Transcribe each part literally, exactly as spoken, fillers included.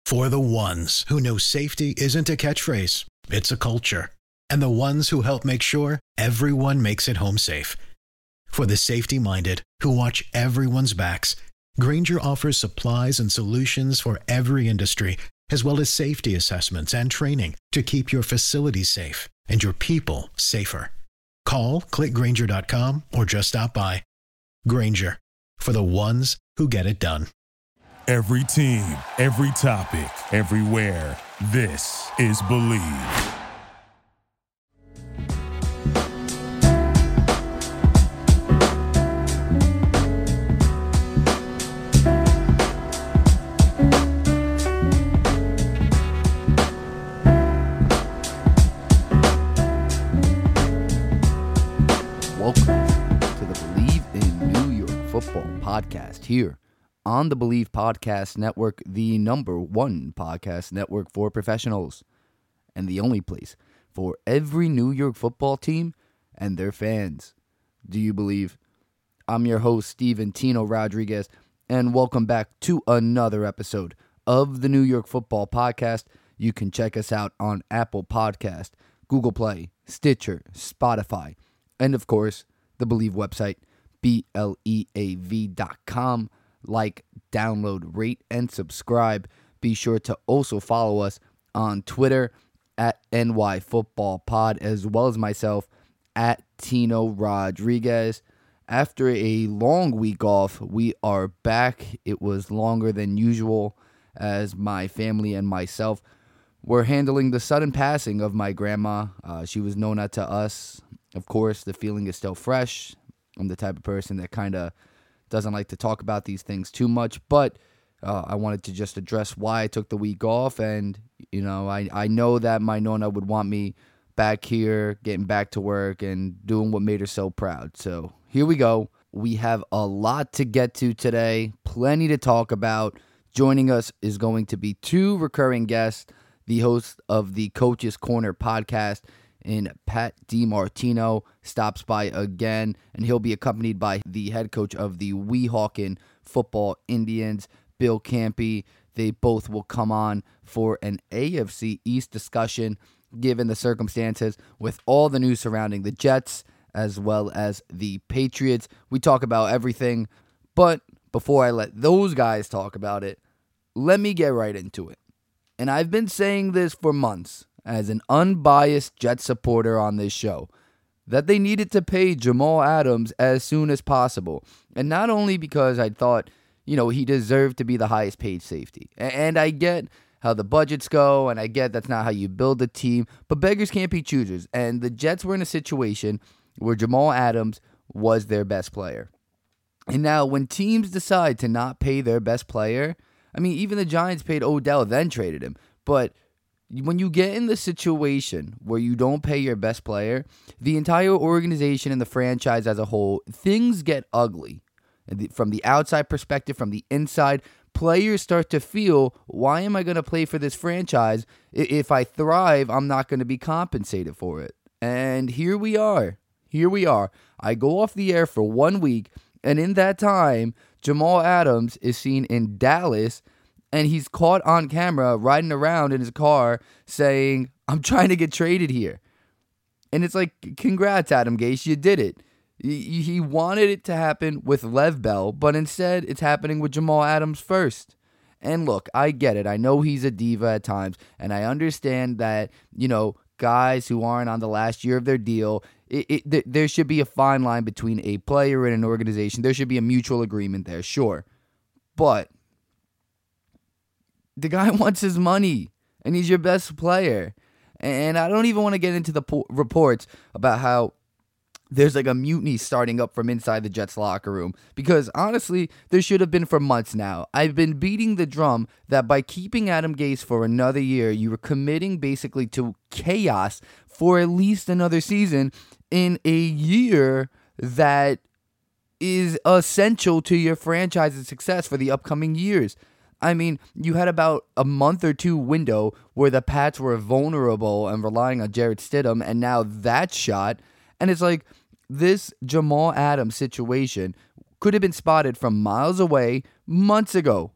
For the ones who know safety isn't a catchphrase, it's a culture. And the ones who help make sure everyone makes it home safe. For the safety-minded who watch everyone's backs, Grainger offers supplies and solutions for every industry, as well as safety assessments and training to keep your facilities safe and your people safer. Call, click Grainger dot com, or just stop by. Grainger, for the ones who get it done. Every team, every topic, everywhere. This is Believe. Welcome to the Believe in New York Football podcast here on the Believe Podcast Network, the number one podcast network for professionals and the only place for every New York football team and their fans. Do you believe? I'm your host, Steven Tino Rodriguez, and welcome back to another episode of the New York Football Podcast. You can check us out on Apple Podcast, Google Play, Stitcher, Spotify, and of course, the Believe website, B L E A V dot com. Like, download, rate, and subscribe. Be sure to also follow us on Twitter at N Y Football Pod, as well as myself at Tino Rodriguez. After a long week off, we are back. It was longer than usual as my family and myself were handling the sudden passing of my grandma. Uh, she was Nona to us. Of course, the feeling is still fresh. I'm the type of person that kind of doesn't like to talk about these things too much, but uh, I wanted to just address why I took the week off, and, you know, I, I know that my Nona would want me back here, getting back to work, and doing what made her so proud. So here we go. We have a lot to get to today, plenty to talk about. Joining us is going to be two recurring guests, the host of the Coach's Corner podcast, and Pat DiMartino stops by again, and he'll be accompanied by the head coach of the Weehawken Football Indians, Bill Campy. They both will come on for an A F C East discussion, given the circumstances with all the news surrounding the Jets as well as the Patriots. We talk about everything, but before I let those guys talk about it, let me get right into it. And I've been saying this for months, as an unbiased Jet supporter on this show, that they needed to pay Jamal Adams as soon as possible. And not only because I thought, you know, he deserved to be the highest paid safety. And I get how the budgets go, and I get that's not how you build a team, but beggars can't be choosers. And the Jets were in a situation where Jamal Adams was their best player. And now when teams decide to not pay their best player, I mean, even the Giants paid Odell, then traded him. But when you get in the situation where you don't pay your best player, the entire organization and the franchise as a whole, things get ugly. From the outside perspective, from the inside, players start to feel, why am I going to play for this franchise? If I thrive, I'm not going to be compensated for it. And here we are. Here we are. I go off the air for one week, and in that time, Jamal Adams is seen in Dallas, and he's caught on camera riding around in his car saying, I'm trying to get traded here. And it's like, congrats, Adam Gase, you did it. He wanted it to happen with Lev Bell, but instead it's happening with Jamal Adams first. And look, I get it. I know he's a diva at times, and I understand that, you know, guys who aren't on the last year of their deal, it, it, th- there should be a fine line between a player and an organization. There should be a mutual agreement there, sure. But the guy wants his money, and he's your best player. And I don't even want to get into the po- reports about how there's like a mutiny starting up from inside the Jets locker room. Because honestly, there should have been for months now. I've been beating the drum that by keeping Adam Gase for another year, you were committing basically to chaos for at least another season in a year that is essential to your franchise's success for the upcoming years. I mean, you had about a month or two window where the Pats were vulnerable and relying on Jarrett Stidham, and now that's shot. And it's like, this Jamal Adams situation could have been spotted from miles away months ago.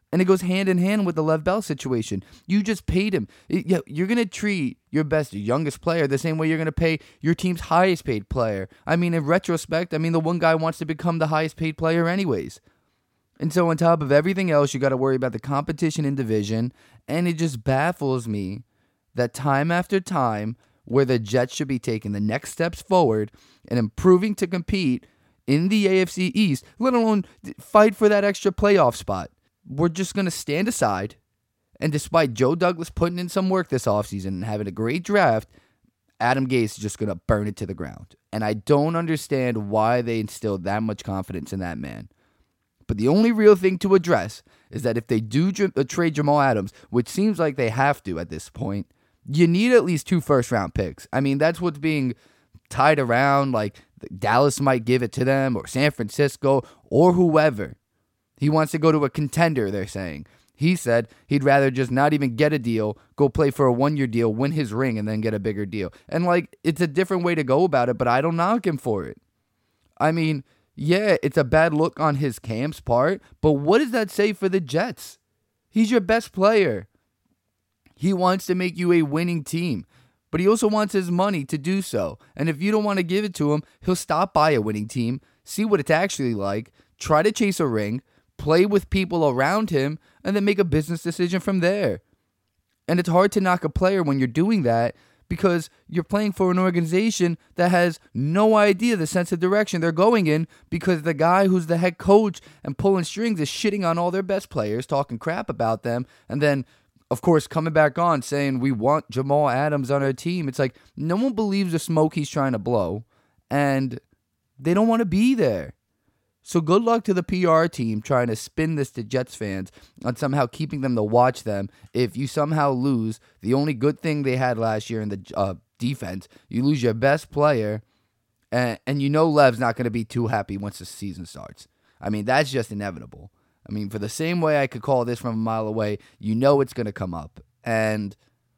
And it goes hand in hand with the Lev Bell situation. You just paid him. You're going to treat your best, youngest player the same way you're going to pay your team's highest paid player. I mean, in retrospect, I mean, the one guy wants to become the highest paid player anyways. And so on top of everything else, you got to worry about the competition in division. And it just baffles me that time after time, where the Jets should be taking the next steps forward and improving to compete in the A F C East, let alone fight for that extra playoff spot, we're just going to stand aside. And despite Joe Douglas putting in some work this offseason and having a great draft, Adam Gase is just going to burn it to the ground. And I don't understand why they instilled that much confidence in that man. But the only real thing to address is that if they do j- uh, trade Jamal Adams, which seems like they have to at this point, you need at least two first-round picks. I mean, that's what's being tied around, like Dallas might give it to them, or San Francisco, or whoever. He wants to go to a contender, they're saying. He said he'd rather just not even get a deal, go play for a one-year deal, win his ring, and then get a bigger deal. And, like, it's a different way to go about it, but I don't knock him for it. I mean, yeah, it's a bad look on his camp's part, but what does that say for the Jets? He's your best player. He wants to make you a winning team, but he also wants his money to do so. And if you don't want to give it to him, he'll stop by a winning team, see what it's actually like, try to chase a ring, play with people around him, and then make a business decision from there. And it's hard to knock a player when you're doing that because you're playing for an organization that has no idea the sense of direction they're going in because the guy who's the head coach and pulling strings is shitting on all their best players, talking crap about them, and then, of course, coming back on saying we want Jamal Adams on our team. It's like no one believes the smoke he's trying to blow, and they don't want to be there. So good luck to the P R team trying to spin this to Jets fans on somehow keeping them to watch them. If you somehow lose the only good thing they had last year in the uh, defense, you lose your best player, and, and you know Lev's not going to be too happy once the season starts. I mean, that's just inevitable. I mean, for the same way I could call this from a mile away, you know it's going to come up. And,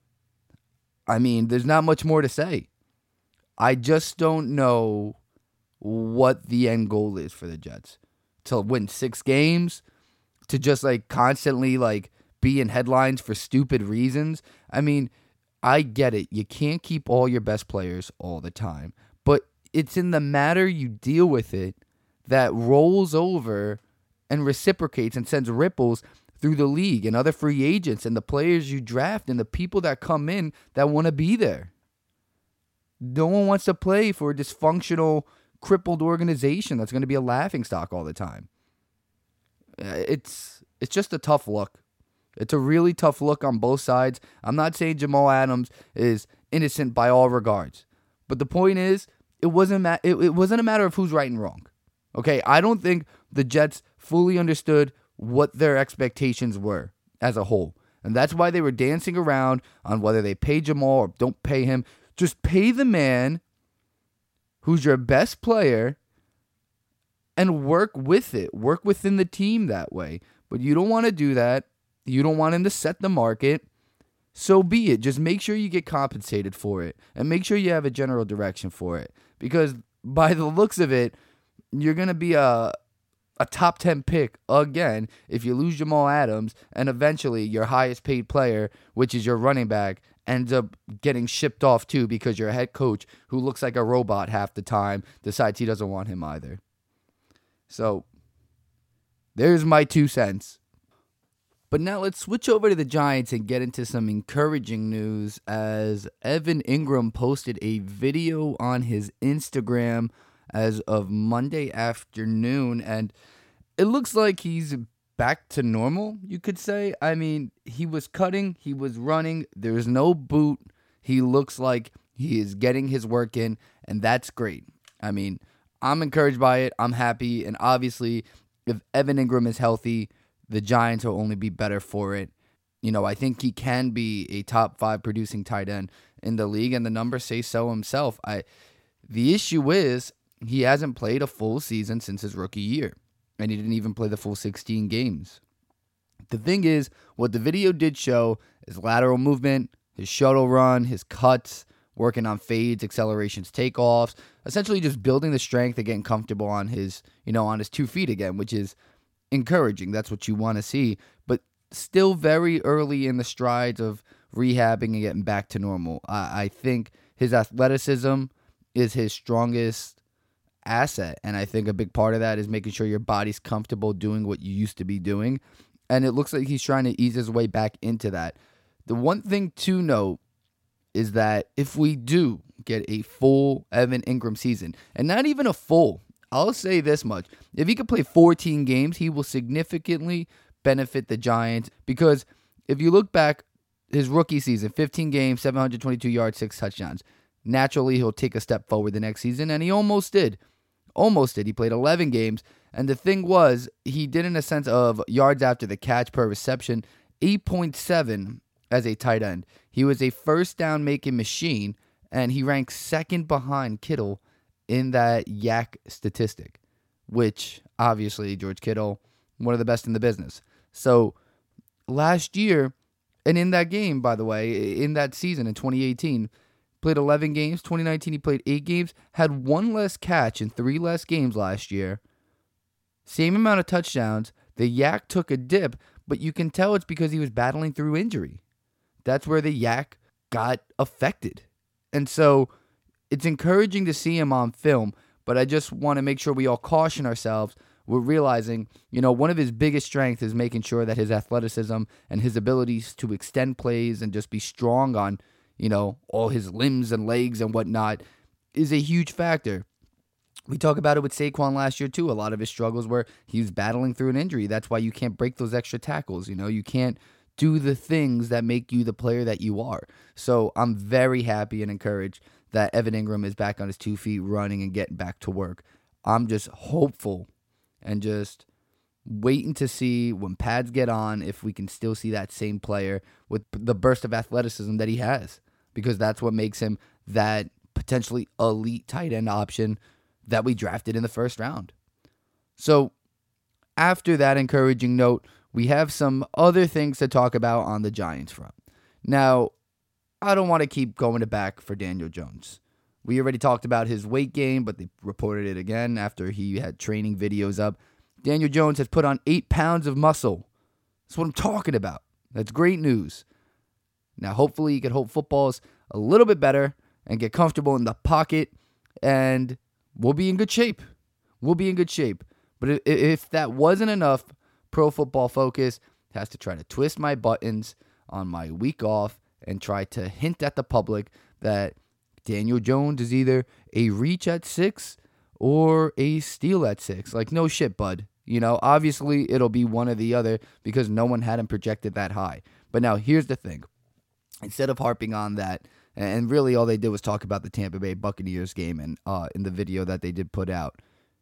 I mean, there's not much more to say. I just don't know what the end goal is for the Jets. To win six games? To just, like, constantly, like, be in headlines for stupid reasons? I mean, I get it. You can't keep all your best players all the time. But it's in the matter you deal with it that rolls over and reciprocates and sends ripples through the league and other free agents and the players you draft and the people that come in that want to be there. No one wants to play for a dysfunctional, crippled organization that's going to be a laughingstock all the time. It's it's just a tough look. It's a really tough look on both sides. I'm not saying Jamal Adams is innocent by all regards, but the point is, it wasn't ma- it, it wasn't a matter of who's right and wrong. Okay, I don't think the Jets fully understood what their expectations were as a whole, and that's why they were dancing around on whether they pay Jamal or don't pay him. Just pay the man who's your best player, and work with it. Work within the team that way. But you don't want to do that. You don't want him to set the market. So be it. Just make sure you get compensated for it. And make sure you have a general direction for it. Because by the looks of it, you're going to be a, a top ten pick again if you lose Jamal Adams. And eventually your highest paid player, which is your running back, ends up getting shipped off too because your head coach, who looks like a robot half the time, decides he doesn't want him either. So, there's my two cents. But now let's switch over to the Giants and get into some encouraging news as Evan Ingram posted a video on his Instagram as of Monday afternoon, and it looks like he's back to normal, you could say. I mean, he was cutting, he was running, there's no boot. He looks like he is getting his work in, and that's great. I mean, I'm encouraged by it. I'm happy, and obviously, if Evan Ingram is healthy, the Giants will only be better for it. You know, I think he can be a top five producing tight end in the league, and the numbers say so himself. I, the issue is, he hasn't played a full season since his rookie year. And he didn't even play the full sixteen games. The thing is, what the video did show is lateral movement, his shuttle run, his cuts, working on fades, accelerations, takeoffs, essentially just building the strength and getting comfortable on his, you know, on his two feet again, which is encouraging. That's what you want to see. But still very early in the strides of rehabbing and getting back to normal. I, I think his athleticism is his strongest asset. And I think a big part of that is making sure your body's comfortable doing what you used to be doing. And it looks like he's trying to ease his way back into that. The one thing to note is that if we do get a full Evan Ingram season, and not even a full, I'll say this much. If he could play fourteen games, he will significantly benefit the Giants. Because if you look back, his rookie season, fifteen games, seven hundred twenty-two yards, six touchdowns. Naturally, he'll take a step forward the next season, and he almost did. Almost did. He played eleven games, and the thing was, he did in a sense of yards after the catch per reception, eight point seven as a tight end. He was a first down making machine, and he ranks second behind Kittle in that yak statistic, which obviously George Kittle, one of the best in the business. So last year, and in that game, by the way, in that season in twenty eighteen, played eleven games. twenty nineteen, he played eight games, had one less catch in three less games last year. Same amount of touchdowns. The yak took a dip, but you can tell it's because he was battling through injury. That's where the yak got affected. And so it's encouraging to see him on film, but I just want to make sure we all caution ourselves. We're realizing, you know, one of his biggest strengths is making sure that his athleticism and his abilities to extend plays and just be strong on, you know, all his limbs and legs and whatnot is a huge factor. We talk about it with Saquon last year too. A lot of his struggles were he was battling through an injury. That's why you can't break those extra tackles. You know, you can't do the things that make you the player that you are. So I'm very happy and encouraged that Evan Ingram is back on his two feet running and getting back to work. I'm just hopeful and just waiting to see when pads get on if we can still see that same player with the burst of athleticism that he has, because that's what makes him that potentially elite tight end option that we drafted in the first round. So after that encouraging note, we have some other things to talk about on the Giants front. Now, I don't want to keep going back for Daniel Jones. We already talked about his weight gain, but they reported it again after he had training videos up. Daniel Jones has put on eight pounds of muscle. That's what I'm talking about. That's great news. Now, hopefully, he can hold footballs a little bit better and get comfortable in the pocket, and we'll be in good shape. We'll be in good shape. But if that wasn't enough, Pro Football Focus has to try to twist my buttons on my week off and try to hint at the public that Daniel Jones is either a reach at six or a steal at six. Like, no shit, bud. You know, obviously it'll be one or the other because no one had him projected that high. But now here's the thing. Instead of harping on that, and really all they did was talk about the Tampa Bay Buccaneers game and uh, in the video that they did put out,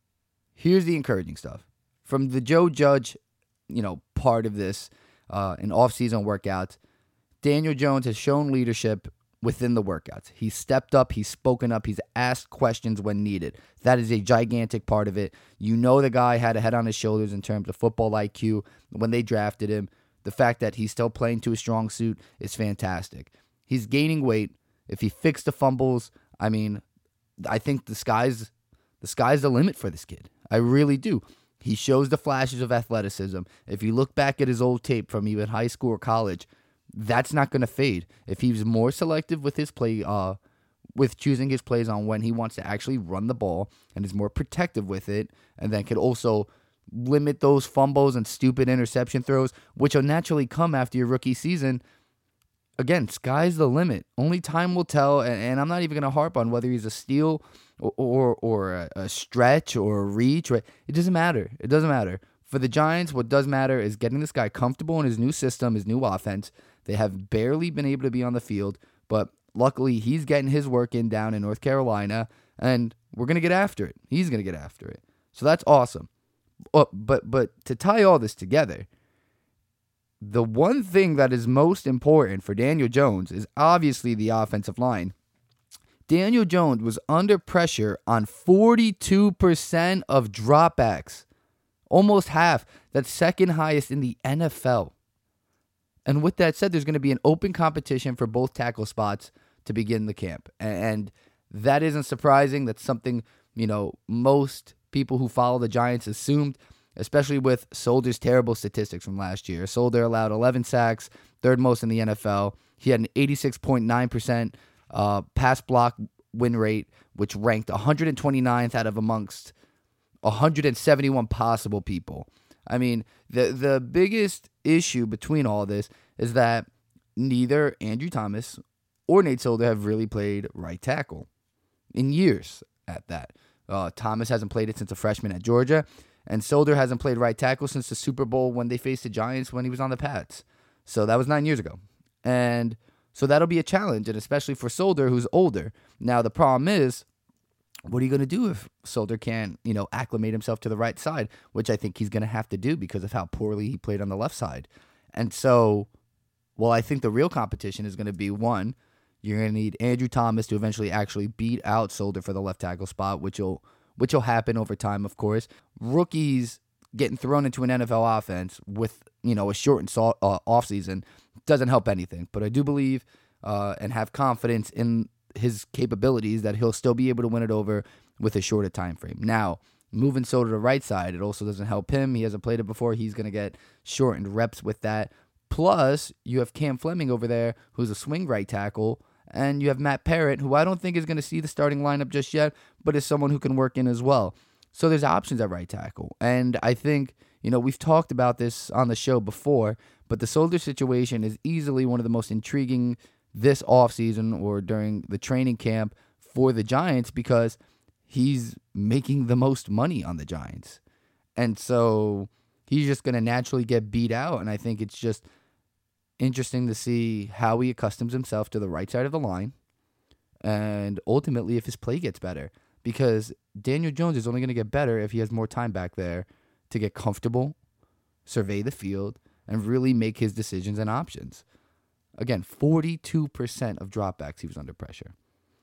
here's the encouraging stuff. From the Joe Judge, you know, part of this uh, in off-season workouts, Daniel Jones has shown leadership within the workouts. He's stepped up, he's spoken up, he's asked questions when needed. That is a gigantic part of it. You know the guy had a head on his shoulders in terms of football I Q when they drafted him. The fact that he's still playing to a strong suit is fantastic. He's gaining weight. If he fixed the fumbles, I mean, I think the sky's the sky's the limit for this kid. I really do. He shows the flashes of athleticism. If you look back at his old tape from even high school or college, that's not going to fade. If he's more selective with his play, uh, with choosing his plays on when he wants to actually run the ball and is more protective with it, and then could also limit those fumbles and stupid interception throws, which will naturally come after your rookie season. Again, sky's the limit. Only time will tell, and, and I'm not even going to harp on whether he's a steal or or, or a, a stretch or a reach. Right? It doesn't matter. It doesn't matter. For the Giants, what does matter is getting this guy comfortable in his new system, his new offense. They have barely been able to be on the field, but luckily he's getting his work in down in North Carolina, and we're going to get after it. He's going to get after it. So that's awesome. But, but but to tie all this together, the one thing that is most important for Daniel Jones is obviously the offensive line. Daniel Jones was under pressure on forty-two percent of dropbacks. Almost half. That's second highest in the N F L. And with that said, there's going to be an open competition for both tackle spots to begin the camp. And that isn't surprising. That's something, you know, most people who follow the Giants assumed, especially with Solder's terrible statistics from last year. Solder allowed eleven sacks, third most in the N F L. He had an eighty-six point nine percent uh, pass block win rate, which ranked one hundred twenty-ninth out of amongst one hundred seventy-one possible people. I mean, the the biggest issue between all this is that neither Andrew Thomas or Nate Solder have really played right tackle in years at that. Uh, Thomas hasn't played it since a freshman at Georgia, and Solder hasn't played right tackle since the Super Bowl when they faced the Giants when he was on the Pats. So that was nine years ago. And so that'll be a challenge, and especially for Solder, who's older. Now, the problem is, what are you going to do if Solder can't, you know, acclimate himself to the right side, which I think he's going to have to do because of how poorly he played on the left side. And so, well, I think the real competition is going to be, one, you're going to need Andrew Thomas to eventually actually beat out Solder for the left tackle spot, which will which will happen over time, of course. Rookies getting thrown into an N F L offense with, you know, a shortened so- uh, offseason doesn't help anything. But I do believe uh, and have confidence in his capabilities that he'll still be able to win it over with a shorter time frame. Now, moving Solder to the right side, it also doesn't help him. He hasn't played it before. He's going to get shortened reps with that. Plus, you have Cam Fleming over there, who's a swing right tackle, and you have Matt Parrott, who I don't think is going to see the starting lineup just yet, but is someone who can work in as well. So there's options at right tackle. And I think, you know, we've talked about this on the show before, but the Solder situation is easily one of the most intriguing this offseason or during the training camp for the Giants because he's making the most money on the Giants. And so he's just going to naturally get beat out, and I think it's just interesting to see how he accustoms himself to the right side of the line and ultimately if his play gets better, because Daniel Jones is only going to get better if he has more time back there to get comfortable, survey the field, and really make his decisions and options. Again, forty-two percent of dropbacks he was under pressure.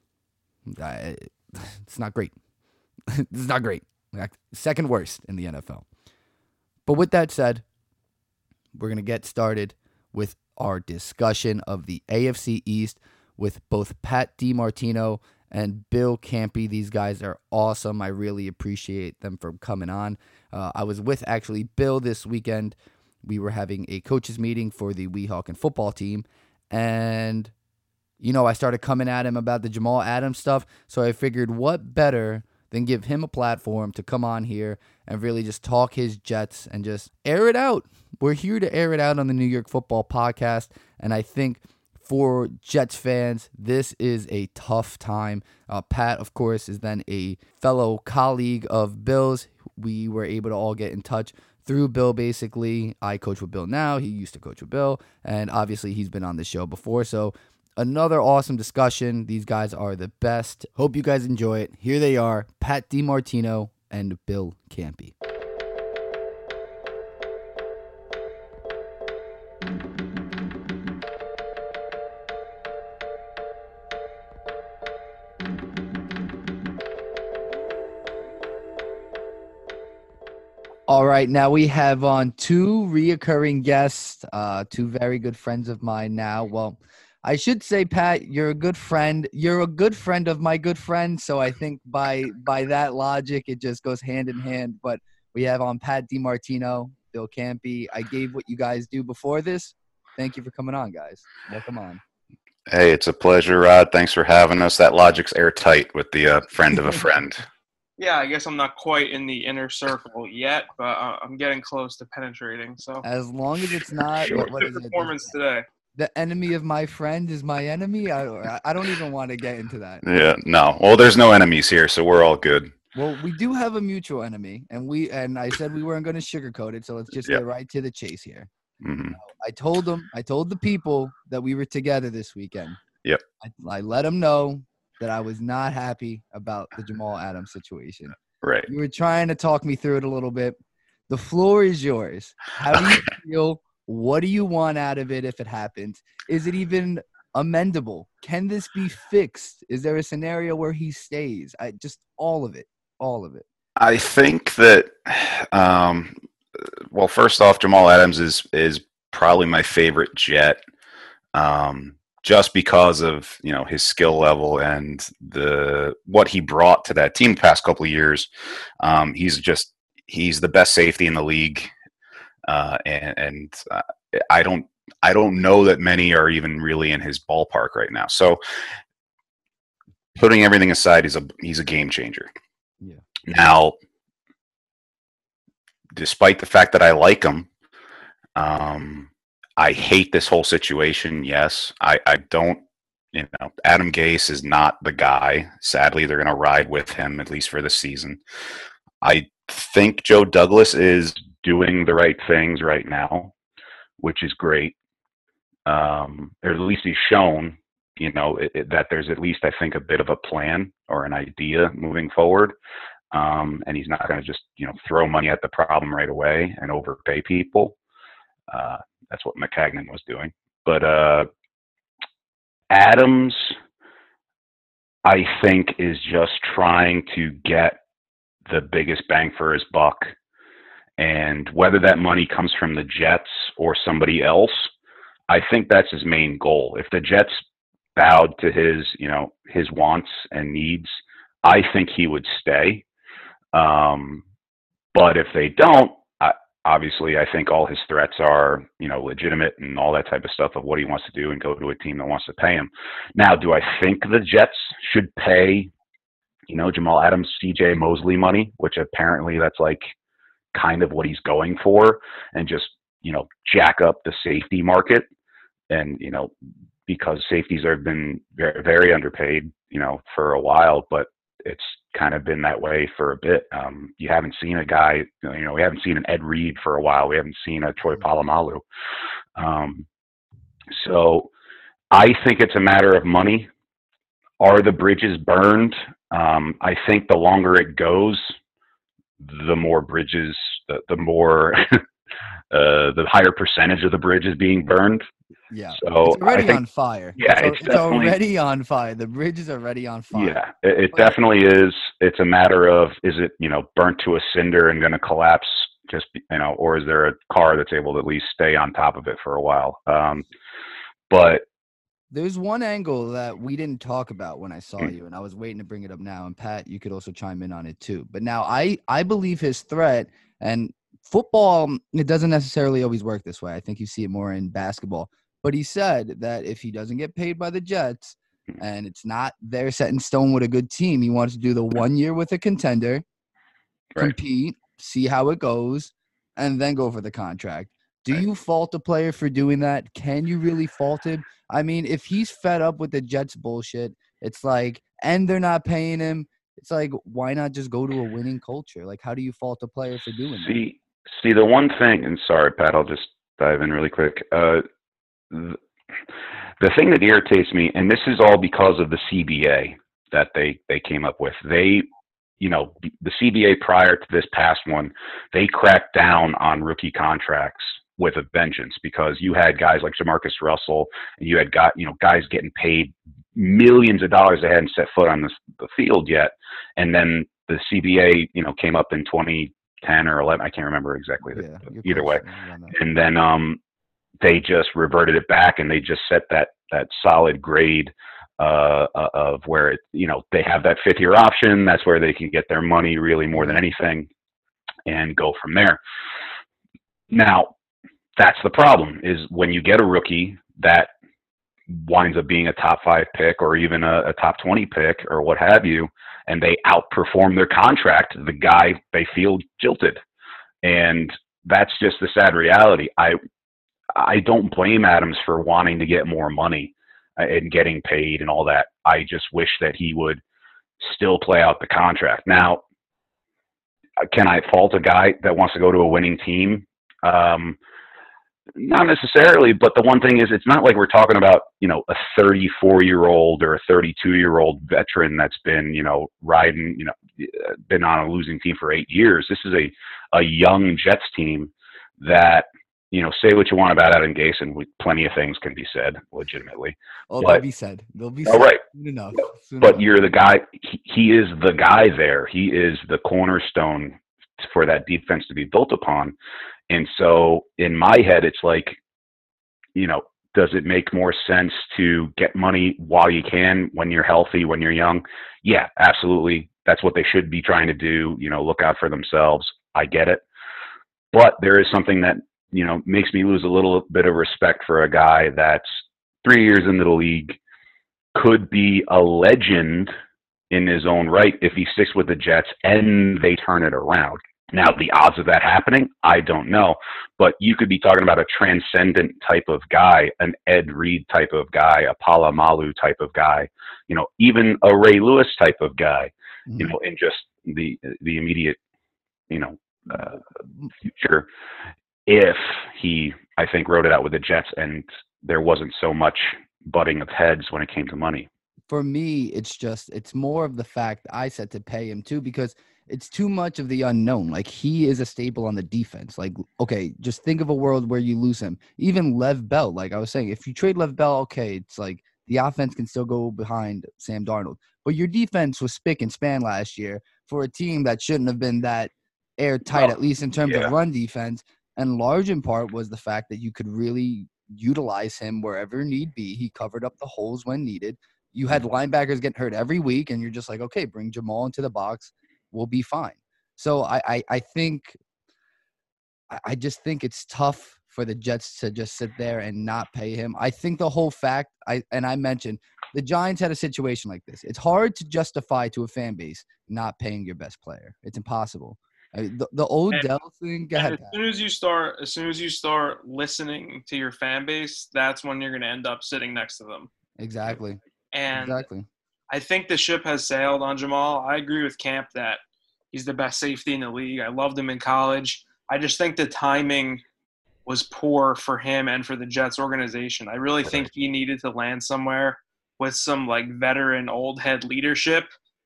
It's not great. It's not great. Second worst in the N F L. But with that said, we're going to get started with our discussion of the A F C East with both Pat DiMartino and Bill Campy. These guys are awesome. I really appreciate them for coming on. Uh, I was with actually Bill this weekend. We were having a coaches meeting for the Weehawken football team, and you know, I started coming at him about the Jamal Adams stuff, so I figured what better than give him a platform to come on here and really just talk his Jets and just air it out. We're here to air it out on the New York Football Podcast, and I think for Jets fans, this is a tough time. Uh, Pat, of course, is then a fellow colleague of Bill's. We were able to all get in touch through Bill, basically. I coach with Bill now. He used to coach with Bill, and obviously he's been on the show before, so another awesome discussion. These guys are the best. Hope you guys enjoy it. Here they are, Pat DiMartino and Bill Campy. All right, now we have on two reoccurring guests, uh, two very good friends of mine now. Well, I should say, Pat, you're a good friend. You're a good friend of my good friend, so I think by by that logic, it just goes hand in hand. But we have on Pat DiMartino, Bill Campy. I gave what you guys do before this. Thank you for coming on, guys. Welcome on. Hey, it's a pleasure, Rod. Thanks for having us. That logic's airtight with the uh, friend of a friend. Yeah, I guess I'm not quite in the inner circle yet, but uh, I'm getting close to penetrating. So as long as it's not Sure. what, what good is it? performance today. The enemy of my friend is my enemy. I I don't even want to get into that. Yeah, no. Well, there's no enemies here, so we're all good. Well, we do have a mutual enemy, and we and I said we weren't going to sugarcoat it, so let's just Yep. get right to the chase here. Mm-hmm. I told them, I told the people that we were together this weekend. Yep. I, I let them know that I was not happy about the Jamal Adams situation. Right. You were trying to talk me through it a little bit. The floor is yours. How do you feel? What do you want out of it if it happens? Is it even amendable? Can this be fixed? Is there a scenario where he stays? I just all of it, all of it. I think that, um, well, first off, Jamal Adams is is probably my favorite Jet, um, just because of, you know, his skill level and the what he brought to that team the past couple of years. Um, he's just he's the best safety in the league, uh, and, and uh, I don't I don't know that many are even really in his ballpark right now. So, putting everything aside, he's a he's a game changer. Yeah. Now, despite the fact that I like him, um, I hate this whole situation. Yes, I, I don't. You know, Adam Gase is not the guy. Sadly, they're going to ride with him at least for the season. I think Joe Douglas is doing the right things right now, which is great. Um, or at least he's shown, you know, it, it, that there's at least, I think, a bit of a plan or an idea moving forward. Um, and he's not going to just, you know, throw money at the problem right away and overpay people. Uh, that's what Maccagnan was doing. But uh, Adams, I think, is just trying to get the biggest bang for his buck. And whether that money comes from the Jets or somebody else, I think that's his main goal. If the Jets bowed to his, you know, his wants and needs, I think he would stay. Um, but if they don't, I, obviously, I think all his threats are, you know, legitimate and all that type of stuff of what he wants to do and go to a team that wants to pay him. Now, do I think the Jets should pay, you know, Jamal Adams, C J Mosley money, which apparently that's like kind of what he's going for, and just, you know, jack up the safety market? And, you know, because safeties have been very, very underpaid, you know, for a while, but it's kind of been that way for a bit. Um, you haven't seen a guy, you know, we haven't seen an Ed Reed for a while. We haven't seen a Troy Polamalu. Um, so I think it's a matter of money. Are the bridges burned? Um, I think the longer it goes, the more bridges, the, the more, uh, the higher percentage of the bridge is being burned. Yeah, so it's already think, on fire. Yeah, it's, it's, it's already on fire. The bridge is already on fire. Yeah, it, it definitely is. It's a matter of, is it, you know, burnt to a cinder and going to collapse just, you know, or is there a car that's able to at least stay on top of it for a while? Um, but there's one angle that we didn't talk about when I saw you, and I was waiting to bring it up now. And Pat, you could also chime in on it too. But now I, I believe his threat, and football, it doesn't necessarily always work this way. I think you see it more in basketball. But he said that if he doesn't get paid by the Jets and it's not there set in stone with a good team, he wants to do the one year with a contender, right. compete, see how it goes, and then go for the contract. Do right. you fault a player for doing that? Can you really fault him? I mean, if he's fed up with the Jets bullshit, it's like, and they're not paying him, it's like, why not just go to a winning culture? Like, how do you fault a player for doing see, that? See, the one thing, and sorry, Pat, I'll just dive in really quick. Uh, The thing that irritates me, and this is all because of the C B A that they, they came up with. They, you know, the C B A prior to this past one, they cracked down on rookie contracts with a vengeance, because you had guys like Jamarcus Russell, and you had got, you know, guys getting paid millions of dollars they hadn't set foot on the, the field yet. And then the C B A, you know, came up in twenty ten or eleven. I can't remember exactly. Yeah, the, either way. Yeah, and then, um, they just reverted it back, and they just set that, that solid grade uh, of where it, you know, they have that fifth year option. That's where they can get their money really more than anything and go from there. Now, that's the problem, is when you get a rookie that winds up being a top five pick or even a, a top twenty pick or what have you, and they outperform their contract, the guy, they feel jilted. And that's just the sad reality. I, I don't blame Adams for wanting to get more money and getting paid and all that. I just wish that he would still play out the contract. Now, can I fault a guy that wants to go to a winning team? Um, not necessarily, but the one thing is, it's not like we're talking about, you know, a thirty-four-year-old or a thirty-two-year-old veteran that's been, you know, riding, you know, been on a losing team for eight years. This is a, a young Jets team that, you know, say what you want about Adam Gase, and we, plenty of things can be said legitimately. Oh, but, they'll be said. They'll be said. All right. Soon enough. Soon but enough. You're the guy. He, he is the guy there. He is the cornerstone for that defense to be built upon. And so in my head, it's like, you know, does it make more sense to get money while you can, when you're healthy, when you're young? Yeah, absolutely. That's what they should be trying to do. You know, look out for themselves. I get it. But there is something that, you know, makes me lose a little bit of respect for a guy that's three years into the league, could be a legend in his own right if he sticks with the Jets and they turn it around. Now, the odds of that happening, I don't know. But you could be talking about a transcendent type of guy, an Ed Reed type of guy, a Palomalu type of guy, you know, even a Ray Lewis type of guy, mm-hmm. you know, in just the the immediate, you know, uh, future. If he, I think, wrote it out with the Jets and there wasn't so much butting of heads when it came to money. For me, it's just, it's more of the fact I said to pay him too, because it's too much of the unknown. Like, he is a staple on the defense. Like, okay, just think of a world where you lose him. Even Lev Bell, like I was saying, if you trade Lev Bell, okay, it's like the offense can still go behind Sam Darnold. But your defense was spick and span last year for a team that shouldn't have been that airtight, well, at least in terms yeah. of run defense. And large in part was the fact that you could really utilize him wherever need be. He covered up the holes when needed. You had linebackers getting hurt every week, and you're just like, okay, bring Jamal into the box. We'll be fine. So I, I, I think – I just think it's tough for the Jets to just sit there and not pay him. I think the whole fact I – and I mentioned the Giants had a situation like this. It's hard to justify to a fan base not paying your best player. It's impossible. I mean, the, the Odell and, thing. Go ahead, as soon as you start, as soon as you start listening to your fan base, that's when you're going to end up sitting next to them. Exactly. And exactly. I think the ship has sailed on Jamal. I agree with Camp that he's the best safety in the league. I loved him in college. I just think the timing was poor for him and for the Jets organization. I really think he needed to land somewhere with some like veteran old head leadership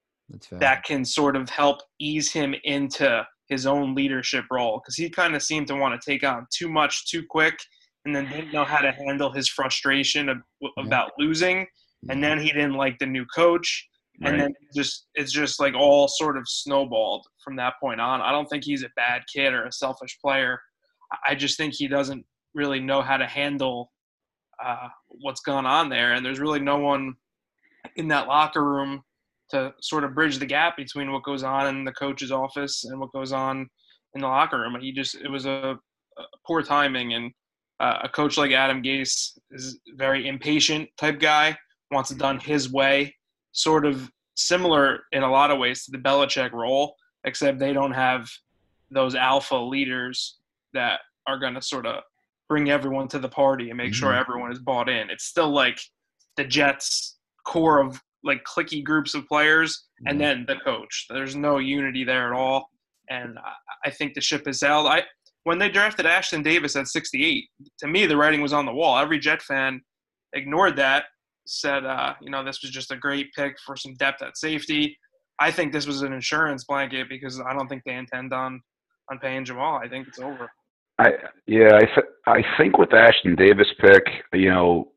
that can sort of help ease him into his own leadership role, because he kind of seemed to want to take on too much too quick and then didn't know how to handle his frustration of, about yeah. losing. And then he didn't like the new coach. And right. then just it's just like all sort of snowballed from that point on. I don't think he's a bad kid or a selfish player. I just think he doesn't really know how to handle uh, what's going on there. And there's really no one in that locker room to sort of bridge the gap between what goes on in the coach's office and what goes on in the locker room. He just, it was a, a poor timing. And uh, a coach like Adam Gase is a very impatient type guy, wants it done his way, sort of similar in a lot of ways to the Belichick role, except they don't have those alpha leaders that are going to sort of bring everyone to the party and make mm-hmm. sure everyone is bought in. It's still like the Jets core of like cliquey groups of players and mm-hmm. then the coach. There's no unity there at all. And I, I think the ship has sailed. I, when they drafted Ashton Davis at sixty-eight, to me, the writing was on the wall. Every Jet fan ignored that, said, uh, you know, this was just a great pick for some depth at safety. I think this was an insurance blanket because I don't think they intend on, on paying Jamal. I think it's over. I yeah, I th- I think with the Ashton Davis pick, you know,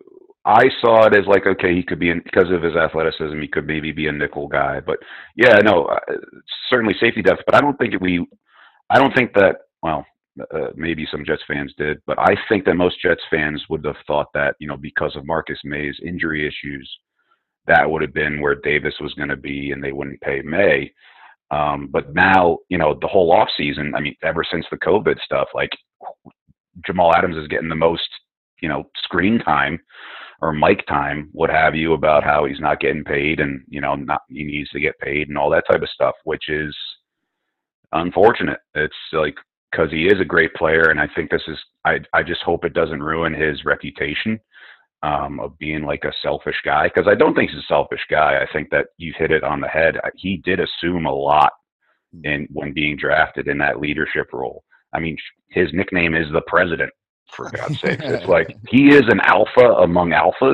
I saw it as like, okay, he could be in, because of his athleticism, he could maybe be a nickel guy. But yeah, no, uh, certainly safety depth. But I don't think we, I don't think that. Well, uh, maybe some Jets fans did, but I think that most Jets fans would have thought that, you know, because of Marcus May's injury issues, that would have been where Davis was going to be, and they wouldn't pay May. Um, but now, you know, the whole off season, I mean, ever since the COVID stuff, like Jamal Adams is getting the most, you know, screen time or mic time, what have you, about how he's not getting paid and, you know, not, he needs to get paid and all that type of stuff, which is unfortunate. It's like, because he is a great player, and I think this is, I I just hope it doesn't ruin his reputation um, of being like a selfish guy, because I don't think he's a selfish guy. I think that you hit it on the head. He did assume a lot in when being drafted in that leadership role. I mean, his nickname is the president, for God's sakes. It's like he is an alpha among alphas.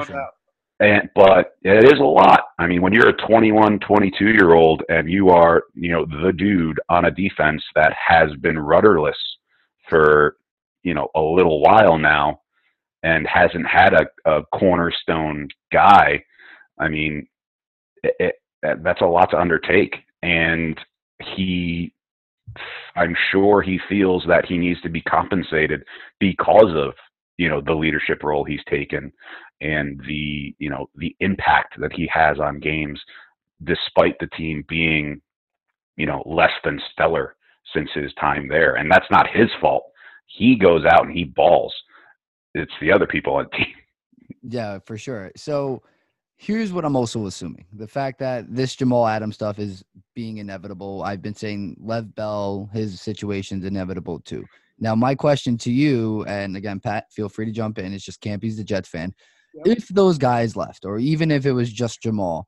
And, but it is a lot. I mean, when you're a twenty-one, twenty-two-year-old and you are, you know, the dude on a defense that has been rudderless for, you know, a little while now and hasn't had a, a cornerstone guy, I mean, it, it, that's a lot to undertake. And he, I'm sure he feels that he needs to be compensated because of, you know, the leadership role he's taken and the, you know, the impact that he has on games, despite the team being, you know, less than stellar since his time there. And that's not his fault. He goes out and he balls. It's the other people on the team. Yeah, for sure. So here's what I'm also assuming. The fact that this Jamal Adams stuff is being inevitable. I've been saying Lev Bell, his situation's inevitable too. Now, my question to you, and again, Pat, feel free to jump in. It's just Campy's the Jets fan. Yep. If those guys left, or even if it was just Jamal,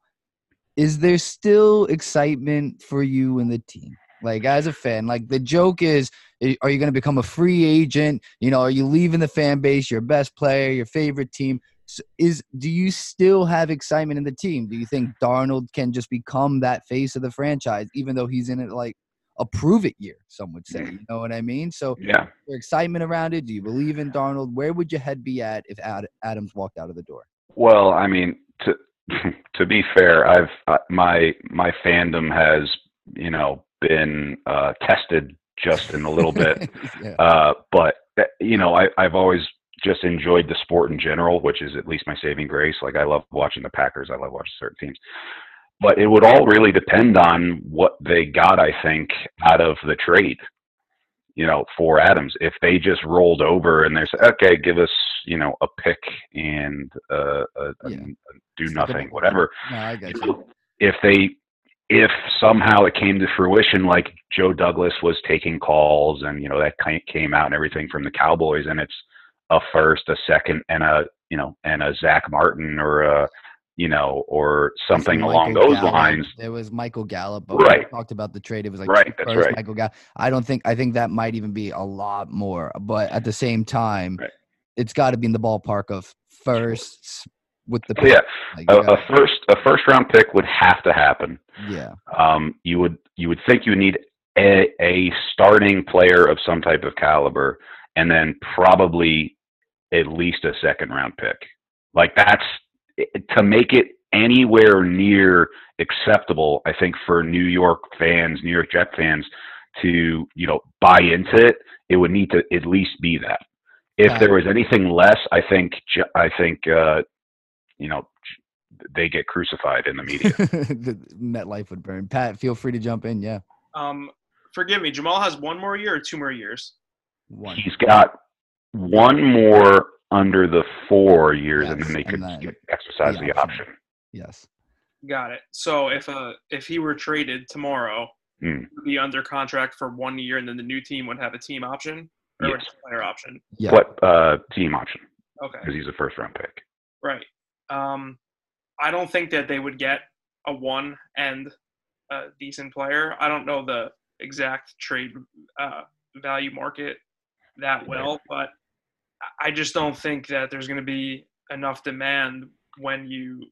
is there still excitement for you and the team? Like, as a fan, like the joke is, are you going to become a free agent? You know, are you leaving the fan base, your best player, your favorite team? So is do you still have excitement in the team? Do you think Darnold can just become that face of the franchise, even though he's in it like a prove it year, some would say? You know what I mean? So yeah, your excitement around it. Do you believe in Darnold? Where would your head be at if Ad, Adams walked out of the door? Well, I mean, to to be fair, I've uh, my my fandom has, you know, been uh, tested just in a little bit, yeah. uh, but you know, I, I've always just enjoyed the sport in general, which is at least my saving grace. Like, I love watching the Packers. I love watching certain teams. But it would all really depend on what they got, I think, out of the trade, you know, for Adams. If they just rolled over and they said, okay, give us, you know, a pick and uh, a, yeah. a do nothing, whatever. No, I got you. If they, if somehow it came to fruition, like Joe Douglas was taking calls and, you know, that came out and everything from the Cowboys, and it's a first, a second, and a, you know, and a Zach Martin or a, you know, or something along those Gallup. lines. There was Michael Gallup, but right. we talked about the trade. It was like right, that's first, right. Michael Gallup. I don't think, I think that might even be a lot more, but at the same time, right. it's got to be in the ballpark of firsts with the pick. Yeah, like, a, a first, a first round pick would have to happen. Yeah. Um, you would, you would think you would need a, a starting player of some type of caliber, and then probably at least a second round pick. Like, that's to make it anywhere near acceptable, I think, for New York fans, New York Jet fans to, you know, buy into it. It would need to at least be that. If Pat, there was anything less, I think, I think, uh, you know, they get crucified in the media. the MetLife would burn. Pat, feel free to jump in. Yeah. Um, forgive me. Jamal has one more year or two more years? One. He's got one more under the four years, yes, and then they could then exercise the, the option. option. Yes. Got it. So if uh if he were traded tomorrow, mm. he would be under contract for one year, and then the new team would have a team option or yes. a player option. Yeah. What uh, team option? Okay. Because he's a first round pick. Right. Um, I don't think that they would get a one and a decent player. I don't know the exact trade uh, value market that well, but I just don't think that there's going to be enough demand when you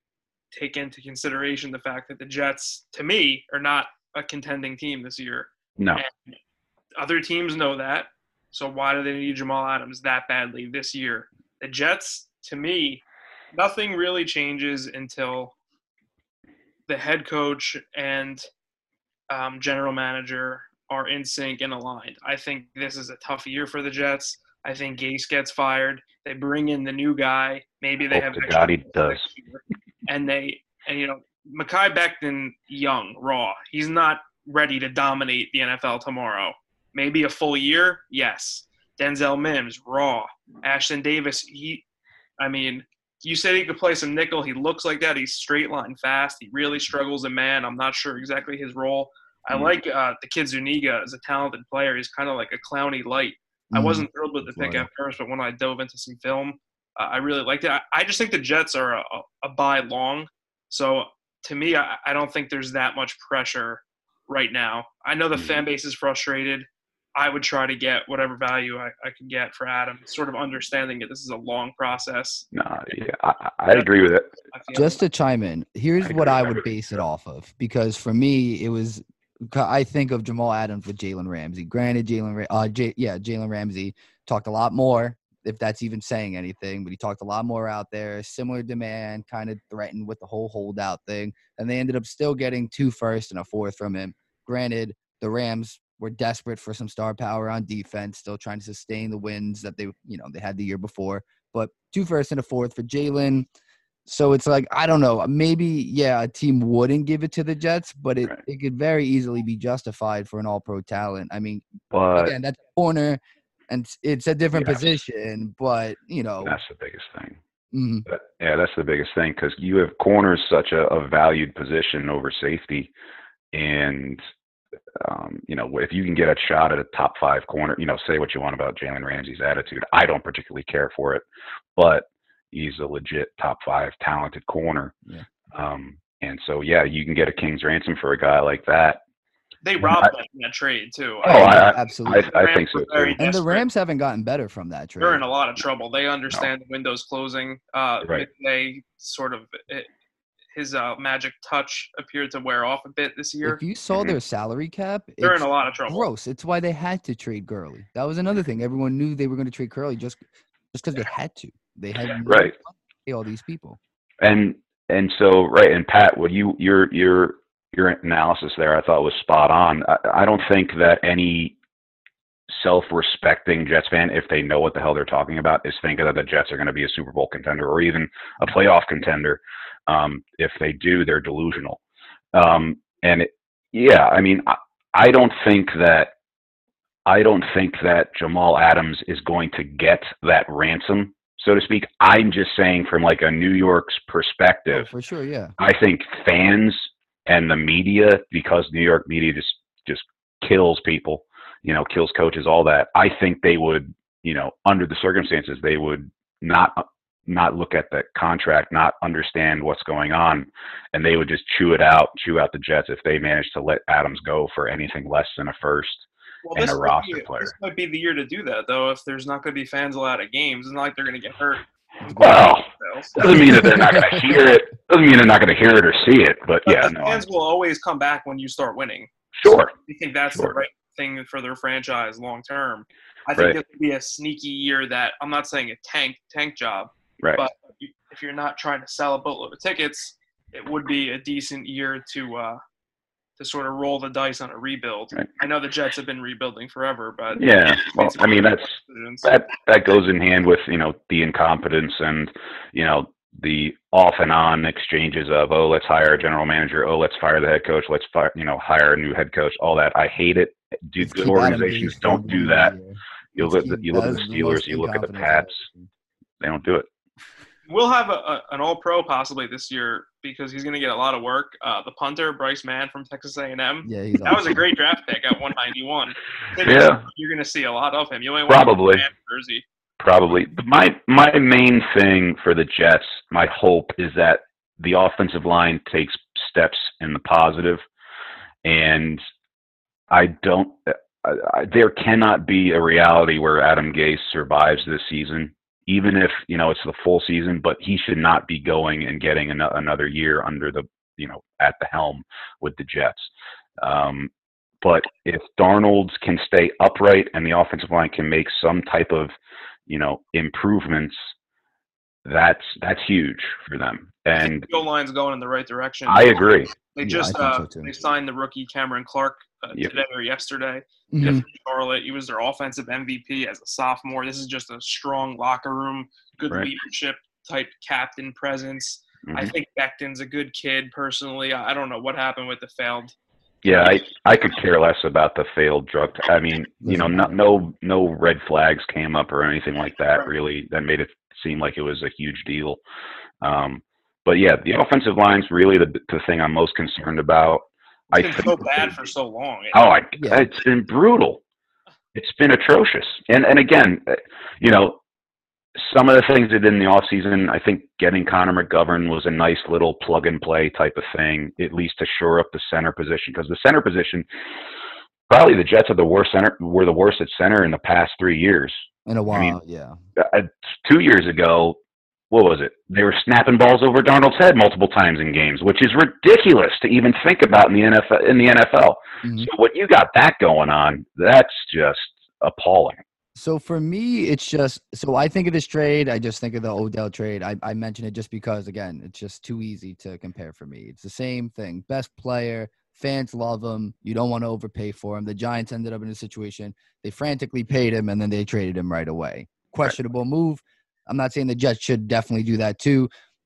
take into consideration the fact that the Jets, to me, are not a contending team this year. No. And other teams know that. So why do they need Jamal Adams that badly this year? The Jets, to me, nothing really changes until the head coach and um, general manager are in sync and aligned. I think this is a tough year for the Jets. I think Gase gets fired. They bring in the new guy. Maybe they Hope have God he does. And they and you know, Mekhi Becton, young, raw. He's not ready to dominate the N F L tomorrow. Maybe a full year, yes. Denzel Mims, raw. Ashton Davis, he I mean, you said he could play some nickel. He looks like that. He's straight line fast. He really struggles a man. I'm not sure exactly his role. I mm. like uh, the kid Zuniga as a talented player. He's kind of like a Clowney light. Mm. I wasn't thrilled with the pick at first, but when I dove into some film, uh, I really liked it. I, I just think the Jets are a, a, a buy long. So to me, I, I don't think there's that much pressure right now. I know the mm. fan base is frustrated. I would try to get whatever value I, I could get for Adam, sort of understanding that this is a long process. No, yeah, I, I agree with it. Just to chime in, here's I what I would base it off of, because for me, it was I think of Jamal Adams with Jalen Ramsey. Granted, Jalen, uh, J, yeah, Jalen Ramsey talked a lot more, if that's even saying anything, but he talked a lot more out there. Similar demand, kind of threatened with the whole holdout thing, and they ended up still getting two first and a fourth from him. Granted, the Rams were desperate for some star power on defense, still trying to sustain the wins that they, you know, they had the year before. But two first and a fourth for Jalen. So it's like, I don't know, maybe, yeah, a team wouldn't give it to the Jets, but it, Right. it could very easily be justified for an all-pro talent. I mean, But again, that's a corner, and it's- it's a different Yes. position, but, you know. that's the biggest thing. mhm. But, yeah, that's the biggest thing because you have corners such a, a valued position over safety, and um, you know if you can get a shot at a top five corner, you know, say what you want about Jalen Ramsey's attitude. I don't particularly care for it, but he's a legit top five talented corner. Yeah. Um, and so yeah, you can get a king's ransom for a guy like that. They And robbed I- them in that trade too. Oh, I, I, Absolutely. I, I Rams think so were too. very And the desperate. Rams haven't gotten better from that trade. They're in a lot of trouble. They understand the window's closing. Uh, Right. McVay sort of it, his uh, magic touch appeared to wear off a bit this year. If you saw Mhm. their salary cap, They're it's in a lot of trouble. gross. It's why they had to trade Gurley. That was another thing. Everyone knew they were going to trade Gurley just just because they had to. They had no Right. money to pay all these people. And and so right, and Pat, what you your your your analysis there, I thought was spot on. I, I don't think that any self-respecting Jets fan, if they know what the hell they're talking about, is thinking that the Jets are going to be a Super Bowl contender or even a playoff contender. Um, if they do, they're delusional. Um, and it, yeah, I mean, I, I don't think that I don't think that Jamal Adams is going to get that ransom, so to speak. I'm just saying from like a New York's perspective, Oh, for sure, yeah. I think fans and the media, because New York media just just kills people, you know, kills coaches, all that. I think they would, you know, under the circumstances, they would not not look at the contract, not understand what's going on, and they would just chew it out, chew out the Jets if they managed to let Adams go for anything less than a first. Well, and this a might roster be, player. This might be the year to do that, though. If there's not going to be fans allowed at games, it's not like they're going to get hurt. Well, doesn't mean that they're not going to hear it. Doesn't mean they're not going to hear it or see it. But, But yeah, the no, fans will always come back when you start winning. sure. I think that's Sure. the right thing for their franchise long term. I think Right. this would be a sneaky year that I'm not saying a tank tank job, Right. but if you're not trying to sell a boatload of tickets, it would be a decent year to uh, to sort of roll the dice on a rebuild. Right. I know the Jets have been rebuilding forever, but Yeah. Well, I mean, that's decisions. that that goes in hand with, you know, the incompetence and, you know, the off and on exchanges of, oh, let's hire a general manager, oh, let's fire the head coach, let's fire, you know, hire a new head coach, all that. I hate it. Do Let's good keep Adam organizations Gase don't for do one that. year. You Let's look at the, keep- you look at that the is most Steelers, you look at the incompetent I've Pats. ever seen. They don't do it. We'll have a, a, an All-Pro possibly this year because he's going to get a lot of work. Uh, the punter, Bryce Mann from Texas A and M. Yeah, he's That was a awesome. great draft pick at one ninety-one. Yeah. You're going to see a lot of him. You only Probably. want jersey. Probably. My my main thing for the Jets, my hope is that the offensive line takes steps in the positive, and I don't. I, I, there cannot be a reality where Adam Gase survives this season, even if you know it's the full season. But he should not be going and getting an, another year under the you know at the helm with the Jets. Um, but if Darnold can stay upright and the offensive line can make some type of you know, improvements, that's that's huge for them. And the line's going in the right direction. I agree. They Yeah, just I think uh, so too. they signed the rookie Cameron Clark uh, Yep. today or yesterday. Mhm. From Charlotte, he was their offensive M V P as a sophomore. This is just a strong locker room, good Right. leadership type captain presence. I Mhm. think Becton's a good kid personally. I I don't know what happened with the failed. Yeah, I, I could care less about the failed drug. T- I mean, you know, no, no no red flags came up or anything like that. Really, that made it seem like it was a huge deal. Um, but yeah, the offensive line's really the the thing I'm most concerned about. It's been think so that bad they- for so long. Oh, I, Yeah. it's been brutal. It's been atrocious. And and again, uh, you know, some of the things they did in the offseason, I think getting Connor McGovern was a nice little plug and play type of thing, at least to shore up the center position. Because the center position, probably the Jets are the worst center, were the worst at center in the past three years. In a while, mean, yeah. Uh, two years ago, what was it? They were snapping balls over Darnold's head multiple times in games, which is ridiculous to even think about in the N F L. In the N F L. Mhm. So when you got that going on, that's just appalling. So for me, it's just so I think of this trade. I just think of the Odell trade. I, I mention it just because, again, it's just too easy to compare for me. It's the same thing. Best player, fans love him. You don't want to overpay for him. The Giants ended up in a situation they frantically paid him and then they traded him right away. Questionable move. I'm not saying the Jets should definitely do that too,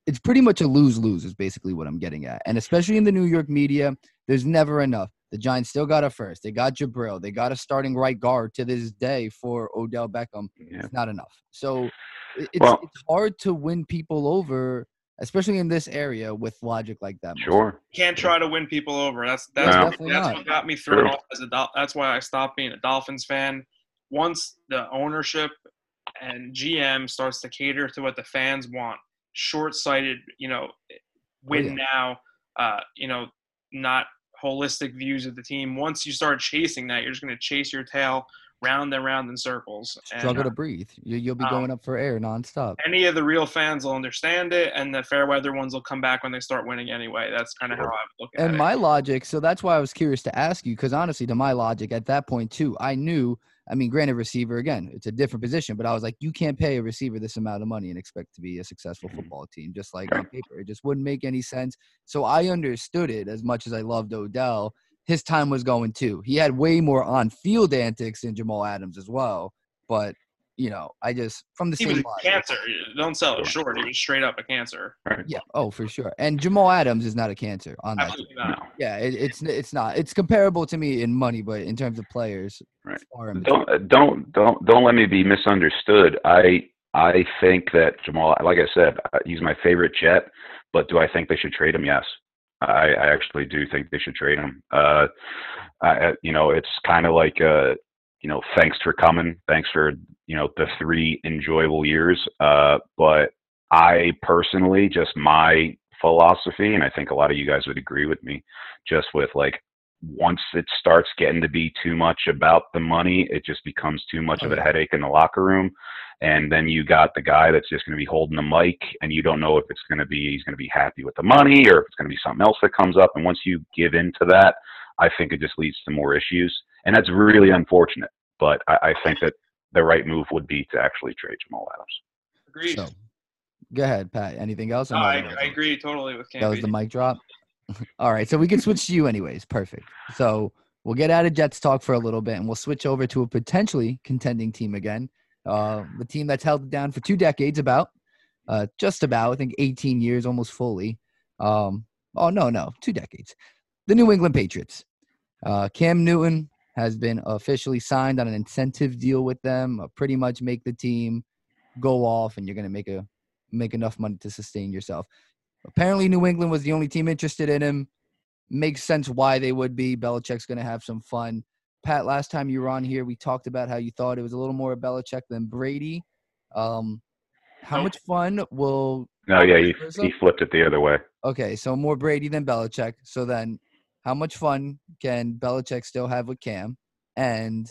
it's pretty much a lose-lose is basically what I'm getting at. And especially in the New York media, there's never enough. The Giants still got a first. They got Jabril. They got a starting right guard to this day for Odell Beckham. Yeah. It's not enough. So it's, Well, it's hard to win people over, especially in this area with logic like that. Sure. Can't try to win people over. That's that's No. what, Definitely that's not. what got me thrown True. off as a Dol- that's why I stopped being a Dolphins fan. Once the ownership and G M starts to cater to what the fans want, short-sighted, you know, win Oh, yeah. now, uh, you know, not holistic views of the team. Once you start chasing that, you're just going to chase your tail round and round in circles. Struggle and, to breathe. You, you'll be um, going up for air nonstop. any of the real fans will understand it, and the fair weather ones will come back when they start winning anyway. That's kind of how I look at And it. my logic, so that's why I was curious to ask you, because honestly, to my logic at that point too, I knew, I mean, granted, receiver, again, it's a different position, but I was like, you can't pay a receiver this amount of money and expect to be a successful football team, just like on paper. It just wouldn't make any sense. So I understood it as much as I loved Odell. His time was going too. He had way more on-field antics than Jamal Adams as well. But, you know, I just, from the He same was logic. cancer. Don't sell it short. He was straight up a cancer. Yeah, oh, for sure. And Jamal Adams is not a cancer on that. Absolutely not. No. Yeah, it, it's it's not. It's comparable to me in money, but in terms of players, Right. far in between. Don't don't don't don't let me be misunderstood. I I think that Jamal, like I said, uh, he's my favorite Jet. But do I think they should trade him? Yes, I, I actually do think they should trade him. Uh, I, you know, it's kind of like uh, you know, thanks for coming, thanks for you know the three enjoyable years. Uh, but I personally, just my philosophy, and I think a lot of you guys would agree with me, just with like, once it starts getting to be too much about the money, it just becomes too much Oh, of a yeah. headache in the locker room. And then you got the guy that's just going to be holding the mic, and you don't know if it's going to be, he's going to be happy with the money or if it's going to be something else that comes up. And once you give in to that, I think it just leads to more issues. And that's really unfortunate. But I, I think that the right move would be to actually trade Jamal Adams. Agreed. So, go ahead, Pat. Anything else? or No, no, I, that was I it? agree totally with That was Campy. the mic drop. All right, so we can switch to you anyways. Perfect. So we'll get out of Jets talk for a little bit, and we'll switch over to a potentially contending team again. Uh, the team that's held it down for two decades, about, uh, just about, I think eighteen years, almost fully. Um, oh, no, no, two decades. The New England Patriots. Uh, Cam Newton has been officially signed on an incentive deal with them, uh, pretty much make the team go off, and you're going to make a make enough money to sustain yourself. Apparently, New England was the only team interested in him. Makes sense why they would be. Belichick's going to have some fun. Pat, last time you were on here, we talked about how you thought it was a little more Belichick than Brady. Um, how Nope. much fun will No, yeah, he, Versa? he flipped it the other way. Okay, so more Brady than Belichick. So then how much fun can Belichick still have with Cam? And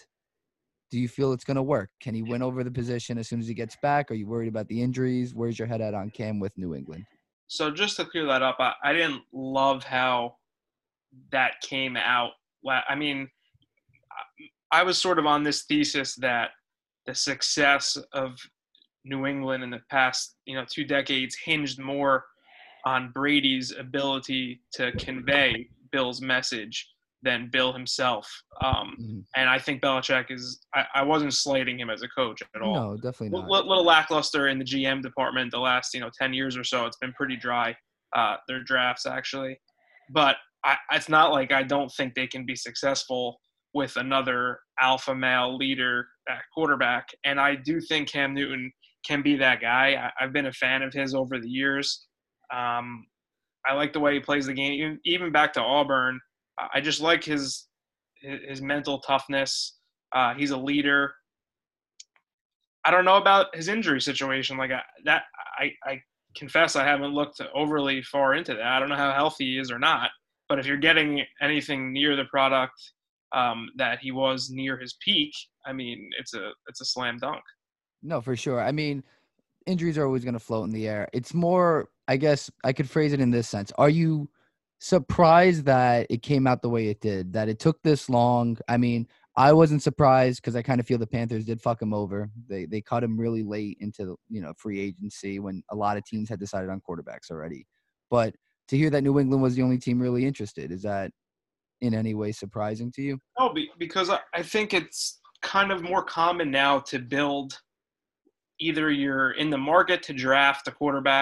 do you feel it's going to work? Can he win over the position as soon as he gets back? Are you worried about the injuries? Where's your head at on Cam with New England? So just to clear that up, I, I didn't love how that came out. La- I mean, I was sort of on this thesis that the success of New England in the past, you know, two decades hinged more on Brady's ability to convey Bill's message than Bill himself. Um, Mhm. and I think Belichick is – I wasn't slating him as a coach at all. No, definitely Little, not. little lackluster in the G M department the last, you know, ten years or so. It's been pretty dry, uh, their drafts actually. But I, it's not like I don't think they can be successful with another alpha male leader at quarterback. And I do think Cam Newton can be that guy. I, I've been a fan of his over the years. Um, I like the way he plays the game. Even, even back to Auburn, I just like his his, his mental toughness. Uh, he's a leader. I don't know about his injury situation. Like I, that, I, I confess I haven't looked overly far into that. I don't know how healthy he is or not. But if you're getting anything near the product um, that he was near his peak, I mean, it's a it's a slam dunk. No, for sure. I mean, injuries are always going to float in the air. It's more, I guess I could phrase it in this sense. Are you surprised that it came out the way it did, that it took this long? I mean, I wasn't surprised because I kind of feel the Panthers did fuck him over. They they cut him really late into, you know, free agency when a lot of teams had decided on quarterbacks already. But to hear that New England was the only team really interested, is that in any way surprising to you? No, be, because I, I think it's kind of more common now to build – either you're in the market to draft a quarterback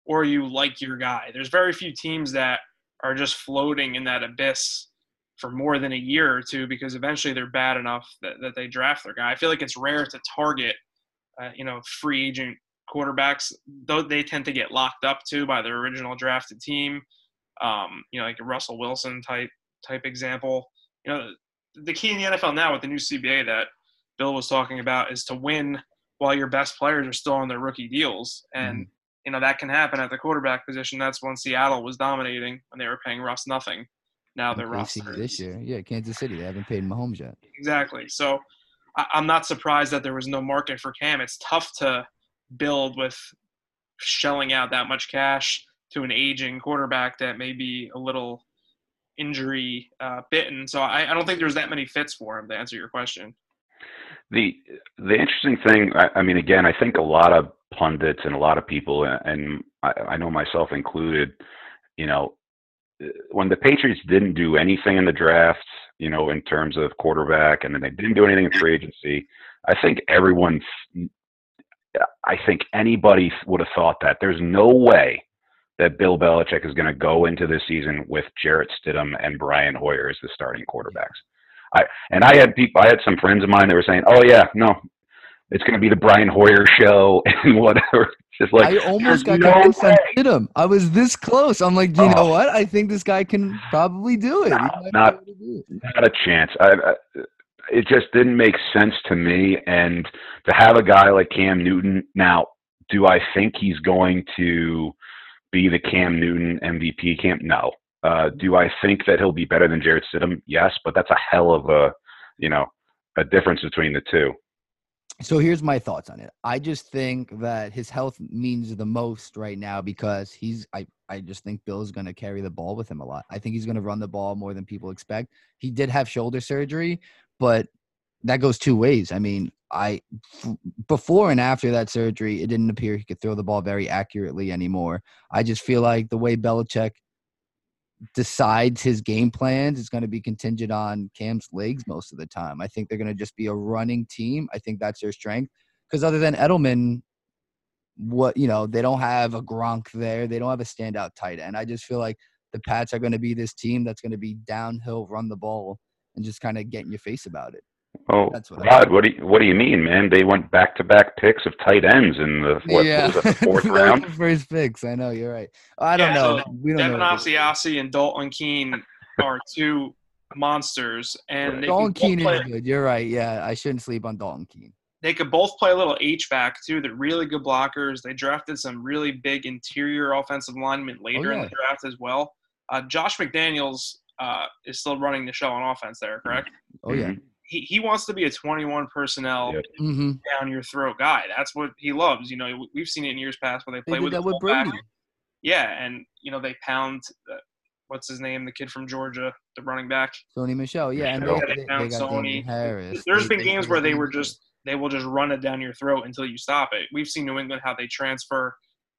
or you like your guy. There's very few teams that are just floating in that abyss for more than a year or two because eventually they're bad enough that, that they draft their guy. I feel like it's rare to target, uh, you know, free agent quarterbacks, though they tend to get locked up too by their original drafted team. Um, you know, like a Russell Wilson type type example. You know, the key in the N F L now with the new C B A that Bill was talking about is to win while your best players are still on their rookie deals. And, mm-hmm. you know, that can happen at the quarterback position. That's when Seattle was dominating when they were paying Russ nothing. Now they're Russ. This year. Yeah, Kansas City. They haven't paid Mahomes yet. Exactly. So I- I'm not surprised that there was no market for Cam. It's tough to build with shelling out that much cash to an aging quarterback that may be a little injury uh, bitten. So I, I don't think there's that many fits for him, to answer your question. The the interesting thing, I, I mean, again, I think a lot of pundits and a lot of people, and I, I know myself included, you know, when the Patriots didn't do anything in the draft, you know, in terms of quarterback, and then they didn't do anything in free agency, I think everyone, I think anybody would have thought that there's no way that Bill Belichick is going to go into this season with Jarrett Stidham and Brian Hoyer as the starting quarterbacks. I and I had people, I had some friends of mine that were saying, "Oh yeah, no, it's going to be the Brian Hoyer show and whatever." Just like I almost got no convinced on Stidham. I was this close. I'm like, you oh. know what? I think this guy can probably do it. No, not, do it. Not a chance. I, I, it just didn't make sense to me. And to have a guy like Cam Newton now, do I think he's going to be the Cam Newton M V P camp? No. Uh, do I think that he'll be better than Jarrett Stidham? Yes, but that's a hell of a, you know, a difference between the two. So here's my thoughts on it. I just think that his health means the most right now because he's I, I just think Bill's going to carry the ball with him a lot. I think he's going to run the ball more than people expect. He did have shoulder surgery, but that goes two ways. I mean, I before and after that surgery, it didn't appear he could throw the ball very accurately anymore. I just feel like the way Belichick decides his game plans is going to be contingent on Cam's legs most of the time. I think they're going to just be a running team. I think that's their strength because other than Edelman, what, you know, they don't have a Gronk there. They don't have a standout tight end. I just feel like the Pats are going to be this team that's going to be downhill, run the ball, and just kind of get in your face about it. Oh, That's what Rod, what do you what do you mean, man? They went back to back picks of tight ends in the what, yeah. what was that, the fourth round. The first picks. I know you're right. I don't yeah, know. So we don't Devin know Asiasi and Dalton Keene are two monsters, and they Dalton Keene play, is good. You're right. Yeah, I shouldn't sleep on Dalton Keene. They could both play a little H back too. They're really good blockers. They drafted some really big interior offensive linemen later oh, yeah. in the draft as well. Uh, Josh McDaniels uh, is still running the show on offense there, correct? Oh yeah. He he wants to be a twenty-one personnel yep. mm-hmm. down your throat guy. That's what he loves. You know, we've seen it in years past where they play they with that the with Brady. Back. Yeah, and you know they pound. Uh, what's his name? The kid from Georgia, the running back. Sony Michel. Yeah, and yeah, they, they, they, pound they got Sony. Harris. There's they, been they, games they, where they they, were just they will just run it down your throat until you stop it. We've seen New England how they transfer.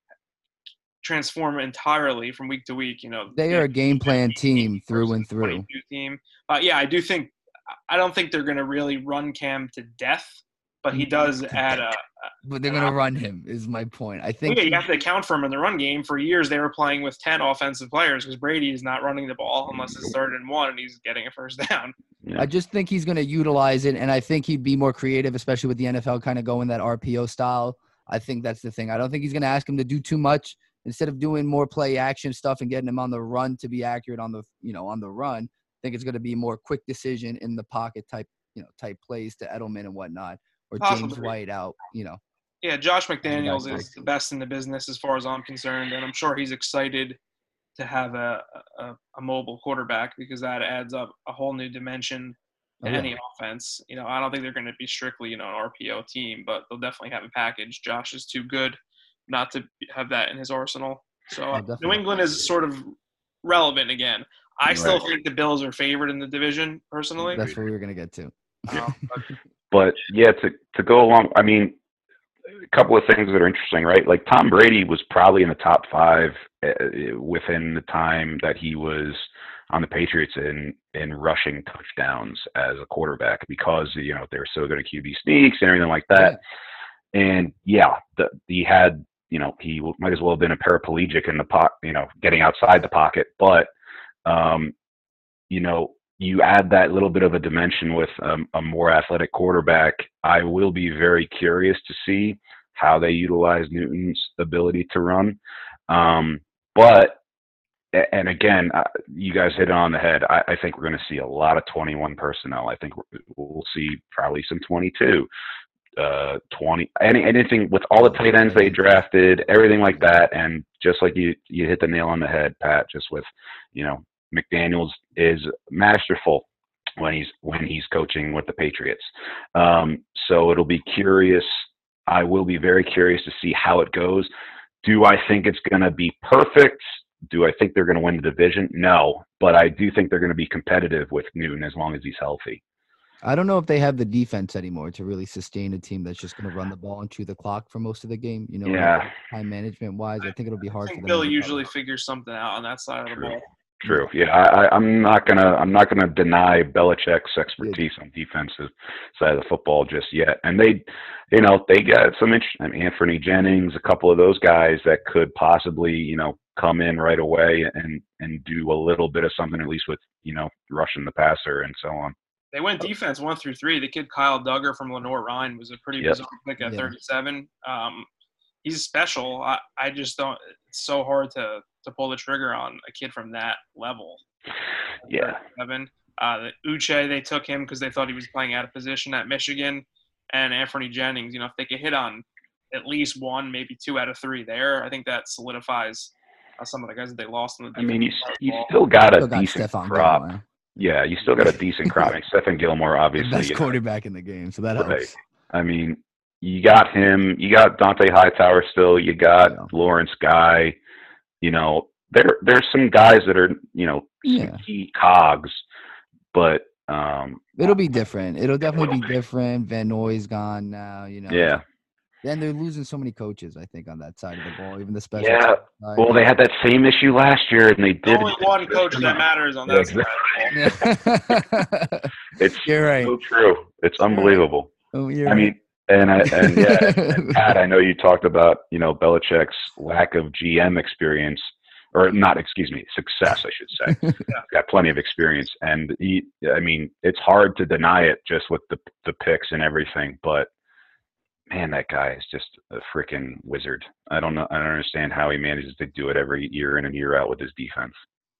transform entirely from week to week. You know, they are a game plan team through and through. Team, uh, yeah, I do think. I don't think they're going to really run Cam to death, but he does add a. But they're going to run him. Is my point. I think yeah, you have to account for him in the run game. For years, they were playing with ten offensive players because Brady is not running the ball unless it's third and one, and he's getting a first down. I just think he's going to utilize it, and I think he'd be more creative, especially with the N F L kind of going that R P O style. I think that's the thing. I don't think he's going to ask him to do too much. Instead of doing more play action stuff and getting him on the run to be accurate on the, you know, on the run, I think it's going to be more quick decision in the pocket type, you know, type plays to Edelman and whatnot, or Possibly. James White out, you know. Yeah, Josh McDaniels is the best in the business as far as I'm concerned, and I'm sure he's excited to have a a, a mobile quarterback because that adds up a whole new dimension to oh, yeah. any offense. You know, I don't think they're going to be strictly, you know, an R P O team, but they'll definitely have a package. Josh is too good not to have that in his arsenal. So uh, oh, New England is sort of relevant again. I right. still think the Bills are favored in the division, personally. That's what we were going to get to. Um, but, but, yeah, to to go along, I mean, a couple of things that are interesting, right? Like Tom Brady was probably in the top five uh, within the time that he was on the Patriots in, in rushing touchdowns as a quarterback because, you know, they were so good at Q B sneaks and everything like that. Yeah. And, yeah, the, he had you know, he might as well have been a paraplegic in the pot, you know, getting outside the pocket. But, um, you know, you add that little bit of a dimension with um, a more athletic quarterback. I will be very curious to see how they utilize Newton's ability to run. Um, but, and again, uh, you guys hit it on the head. I, I think we're going to see a lot of twenty-one personnel. I think we'll see probably some twenty-two, uh, twenty, any, anything with all the tight ends they drafted, everything like that. And just like you, you hit the nail on the head, Pat, just with, you know, McDaniels is masterful when he's when he's coaching with the Patriots. Um, so it'll be curious. I will be very curious to see how it goes. Do I think it's going to be perfect? Do I think they're going to win the division? No, but I do think they're going to be competitive with Newton as long as he's healthy. I don't know if they have the defense anymore to really sustain a team that's just going to run the ball and chew the clock for most of the game. You know, yeah. time management wise, I think it'll be hard I think for them. Bill usually figures something out on that side of the True. ball. True. Yeah, I, I, I'm not gonna. I'm not gonna deny Belichick's expertise on defensive side of the football just yet. And they, you know, they got some interesting. I mean, Anthony Jennings, a couple of those guys that could possibly, you know, come in right away and and do a little bit of something, at least with, you know, rushing the passer and so on. They went defense one through three. The kid Kyle Duggar from Lenore Rhine was a pretty Yep. bizarre pick at Yeah. thirty-seven. Um, he's special. I, I just don't. It's so hard to to pull the trigger on a kid from that level. Yeah. thirty-seven. Uh, the Uche, they took him because they thought he was playing out of position at Michigan, and Anthony Jennings. You know, if they could hit on at least one, maybe two out of three there, I think that solidifies uh, some of the guys that they lost in the. I mean, you defensive you ball. still got a Still got decent Stephon crop. Gilmore, Yeah, you still got a decent crop. I mean, Stephen Gilmore, the obviously, best you know, quarterback in the game, so that Right. helps. I mean, you got him. You got Dante Hightower still. You got Yeah. Lawrence Guy. You know, there there's some guys that are, you know, Yeah. key cogs, but um, It'll be different. It'll definitely be different. Van Noy's gone now, you know. yeah, Then they're losing so many coaches, I think, on that side of the ball, even the special yeah. teams side. Well, they had that same issue last year, and they There's did. only one coach that matters on that Yeah, side of the ball. It's You're right. so true. It's unbelievable. Oh, you're I mean, and I, and yeah, and Pat, I know you talked about, you know, Belichick's lack of G M experience, or not, excuse me, success, I should say. Yeah. Got plenty of experience, and he, I mean, it's hard to deny it just with the the picks and everything. But man, that guy is just a freaking wizard. I don't know. I don't understand how he manages to do it every year in and year out with his defense.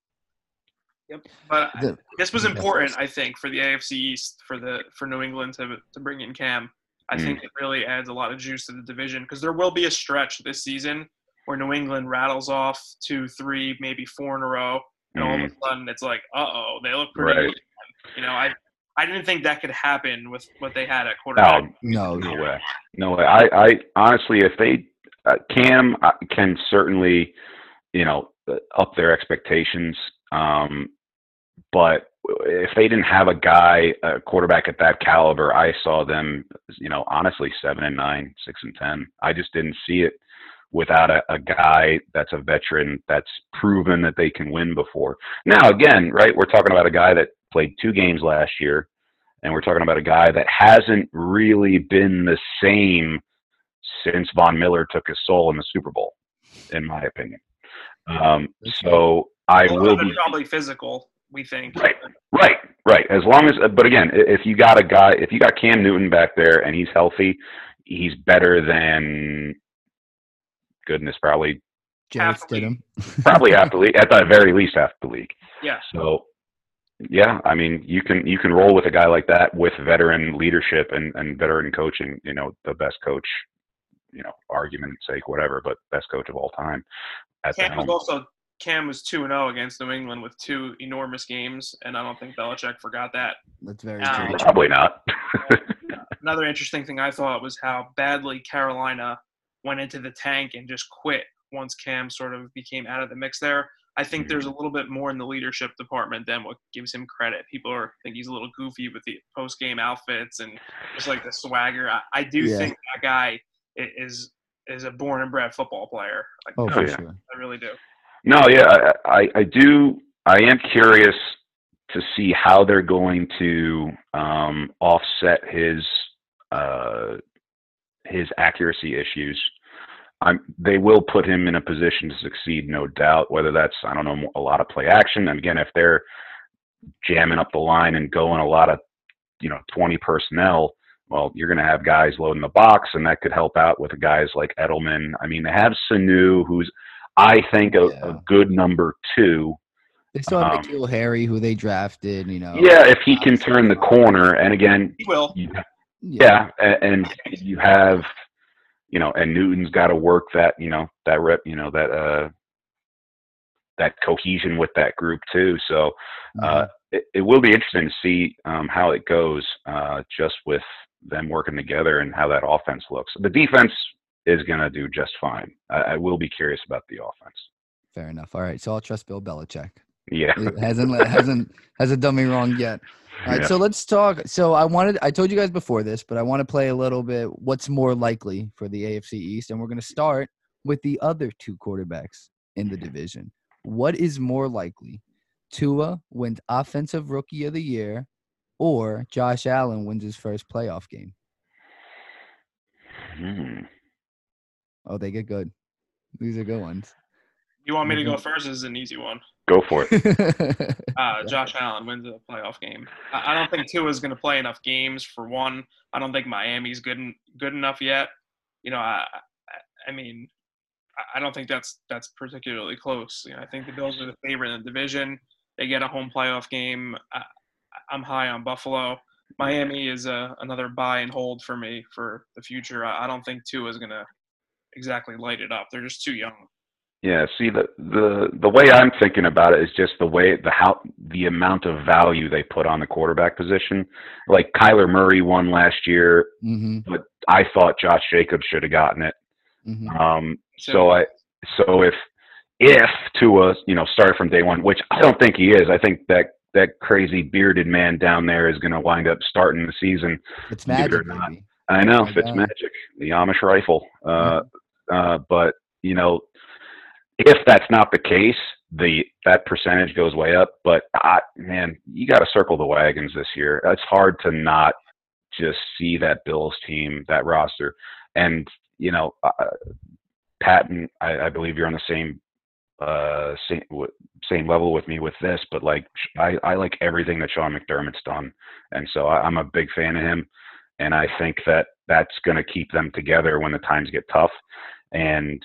Yep. But The- this was important, I think, for the A F C East for the for New England to to bring in Cam. I Mm. think it really adds a lot of juice to the division because there will be a stretch this season where New England rattles off two, three, maybe four in a row, and all of a sudden it's like, uh oh, they look pretty Right. good. You know, I I didn't think that could happen with what they had at quarterback. No, No, no way, no way. I, I honestly, if they uh, Cam uh, can certainly, you know, uh, up their expectations. Um, but if they didn't have a guy, a quarterback at that caliber, I saw them, you know, honestly, seven and nine, six and ten. I just didn't see it without a, a guy that's a veteran that's proven that they can win before. Now, again, right, we're talking about a guy that played two games last year, and we're talking about a guy that hasn't really been the same since Von Miller took his soul in the Super Bowl, in my opinion. Um, so I Well, will they're be probably physical, we think. right, right, right. As long as, but again, if you got a guy, if you got Cam Newton back there and he's healthy, he's better than, goodness, probably, Jared Half the league. Stidham. probably half the league, at the very least half the league. Yeah. So, yeah, I mean, you can you can roll with a guy like that with veteran leadership and, and veteran coaching. You know, the best coach, you know, argument's sake, whatever, but best coach of all time. At the Cam was helm. also Cam was two and zero against New England with two enormous games, and I don't think Belichick forgot that. That's very Um, true. Probably not. Another interesting thing I thought was how badly Carolina went into the tank and just quit once Cam sort of became out of the mix there. I think there's a little bit more in the leadership department than what gives him credit. People are think he's a little goofy with the post-game outfits and just like the swagger. I, I do Yeah. think that guy i- is is a born and bred football player. Like, Oh, Oh, for yeah. sure. I really do. No, yeah, I, I, I do. I am curious to see how they're going to um, offset his uh, his accuracy issues. I'm, they will put him in a position to succeed, no doubt, whether that's, I don't know, a lot of play action. And again, if they're jamming up the line and going a lot of, you know, twenty personnel, well, you're going to have guys loading the box, and that could help out with guys like Edelman. I mean, they have Sanu, who's, I think, a, Yeah. a good number two. They still have Um, Nikhil Harry, who they drafted, you know. Yeah, if he can turn the corner. And again, He will. you, yeah, and, and you have, you know, and Newton's got to work that, you know, that rep, you know, that, uh, that cohesion with that group too. So, uh, Mhm. it, it will be interesting to see, um, how it goes, uh, just with them working together and how that offense looks. The defense is going to do just fine. I, I will be curious about the offense. Fair enough. All right, so I'll trust Bill Belichick. Yeah. It hasn't hasn't hasn't done me wrong yet. All right, Yeah. so let's talk. So I wanted I told you guys before this, but I want to play a little bit. What's more likely for the A F C East, and we're going to start with the other two quarterbacks in the division. What is more likely? Tua wins Offensive Rookie of the Year, or Josh Allen wins his first playoff game? Hmm. Oh, they get good. These are good ones. You want me to go Mhm. first? This is an easy one. Go for it. Uh, Josh Allen wins a playoff game. I, I don't think Tua is going to play enough games. For one, I don't think Miami's good en- good enough yet. You know, I, I, I mean, I- I don't think that's that's particularly close. You know, I think the Bills are the favorite in the division. They get a home playoff game. I, I'm high on Buffalo. Miami is a, another buy and hold for me for the future. I, I don't think Tua is going to exactly light it up. They're just too young. Yeah, see, the, the the way I'm thinking about it is just the way the how the amount of value they put on the quarterback position. Like Kyler Murray won last year, mm-hmm. but I thought Josh Jacobs should have gotten it. Mm-hmm. Um, So- so I so if if Tua, you know, started from day one, which I don't think he is. I think that that crazy bearded man down there is going to wind up starting the season. It's Believe it magic, or not. baby. I know, Oh my Fitz God. magic, the Amish rifle. Uh, Mhm. uh, but you know, if that's not the case, the that percentage goes way up. But I, man, you got to circle the wagons this year. It's hard to not just see that Bills team, that roster, and you know, uh, Patton. I, I believe you're on the same uh same same level with me with this. But like, I I like everything that Sean McDermott's done, and so I, I'm a big fan of him. And I think that that's going to keep them together when the times get tough. And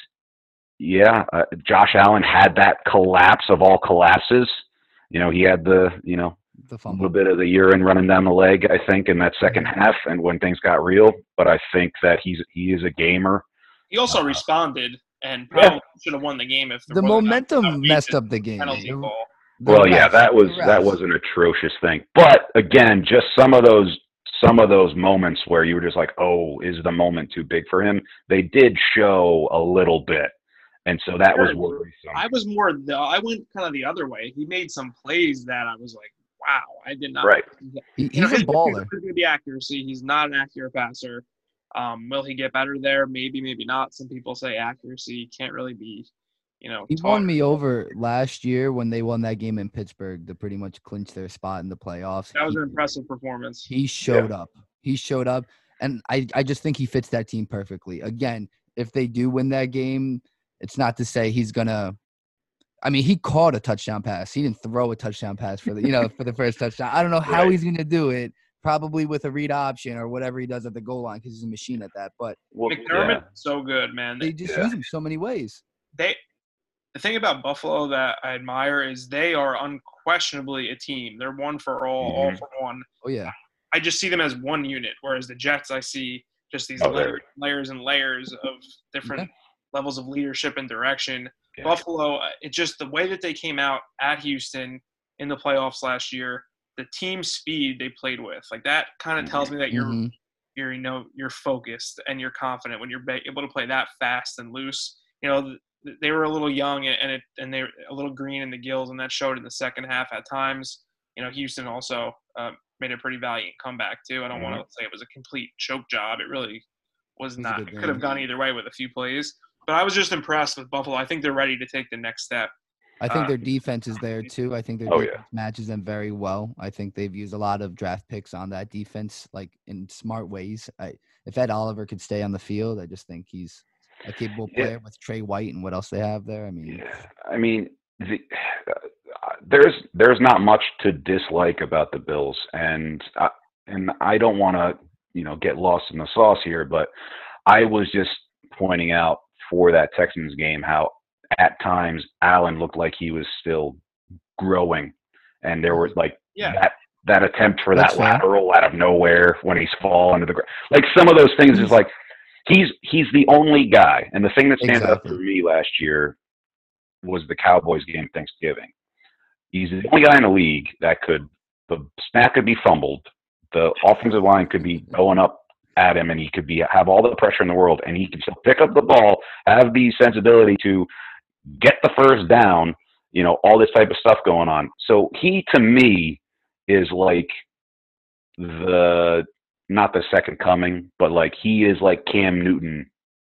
yeah, uh, Josh Allen had that collapse of all collapses. You know, he had the, you know, The a fumble. little bit of the urine running down the leg, I think, in that second half, and when things got real. But I think that he's he is a gamer. He also Uh, responded and yeah. probably should have won the game if there The wasn't momentum that messed outrageous up the game. penalty The- call. the Well, yeah, refs- that was the that refs. was an atrocious thing. But again, just some of those some of those moments where you were just like, oh, is the moment too big for him? They did show a little bit, and so that was Sure. worrisome. I was more the I went kind of the other way. He made some plays that I was like, wow, I did not. Right. He, You know, he's his a baller. is going to be accuracy. He's not an accurate passer. Um, will he get better there? Maybe, maybe not. Some people say accuracy can't really be, you know, He taught. won me over last year when they won that game in Pittsburgh to pretty much clinch their spot in the playoffs. That was He- an impressive performance. He showed up. He showed up. And I, I just think he fits that team perfectly. Again, if they do win that game, it's not to say he's going to – I mean, he caught a touchdown pass. He didn't throw a touchdown pass for the, you know, for the first touchdown. I don't know how Right. he's going to do it, probably with a read option or whatever he does at the goal line because he's a machine at that. But Well, McDermott, yeah. so good, man. they just Yeah. use him so many ways. They, the thing about Buffalo that I admire is they are unquestionably a team. They're one for all, all Mhm. for one. Oh, yeah. I just see them as one unit, whereas the Jets, I see just these Oh, layers, they're- layers and layers of different levels of leadership and direction. Yeah. Buffalo, uh, it just the way that they came out at Houston in the playoffs last year, the team speed they played with, like that kind of tells me that you're Mhm. you're you know you're focused and you're confident when you're ba- able to play that fast and loose. You know, th- they were a little young and it and they were a little green in the gills, and that showed in the second half at times. You know, Houston also uh, made a pretty valiant comeback too. I don't want to say it was a complete choke job. It really was was a not. good It could have game. gone either way with a few plays. But I was just impressed with Buffalo. I think they're ready to take the next step. I think Uh, their defense is there too. I think their Oh, yeah. defense matches them very well. I think they've used a lot of draft picks on that defense, like in smart ways. I, if Ed Oliver could stay on the field, I just think he's a capable Yeah. player with Trey White and what else they have there. I mean, Yeah. I mean, the, uh, there's there's not much to dislike about the Bills, and I, and I don't want to you know get lost in the sauce here, but I was just pointing out for that Texans game how at times Allen looked like he was still growing, and there was like Yeah. that that attempt for That's that fair. lateral out of nowhere when he's falling to the ground. Like some of those things is like he's he's the only guy, and the thing that stands out Exactly. for me last year was the Cowboys game Thanksgiving. He's the only guy in the league that could the snap could be fumbled, the offensive line could be going up at him, and he could be have all the pressure in the world, and he could still pick up the ball, have the sensibility to get the first down, you know, all this type of stuff going on. So he, to me, is like the not the second coming, but like he is like Cam Newton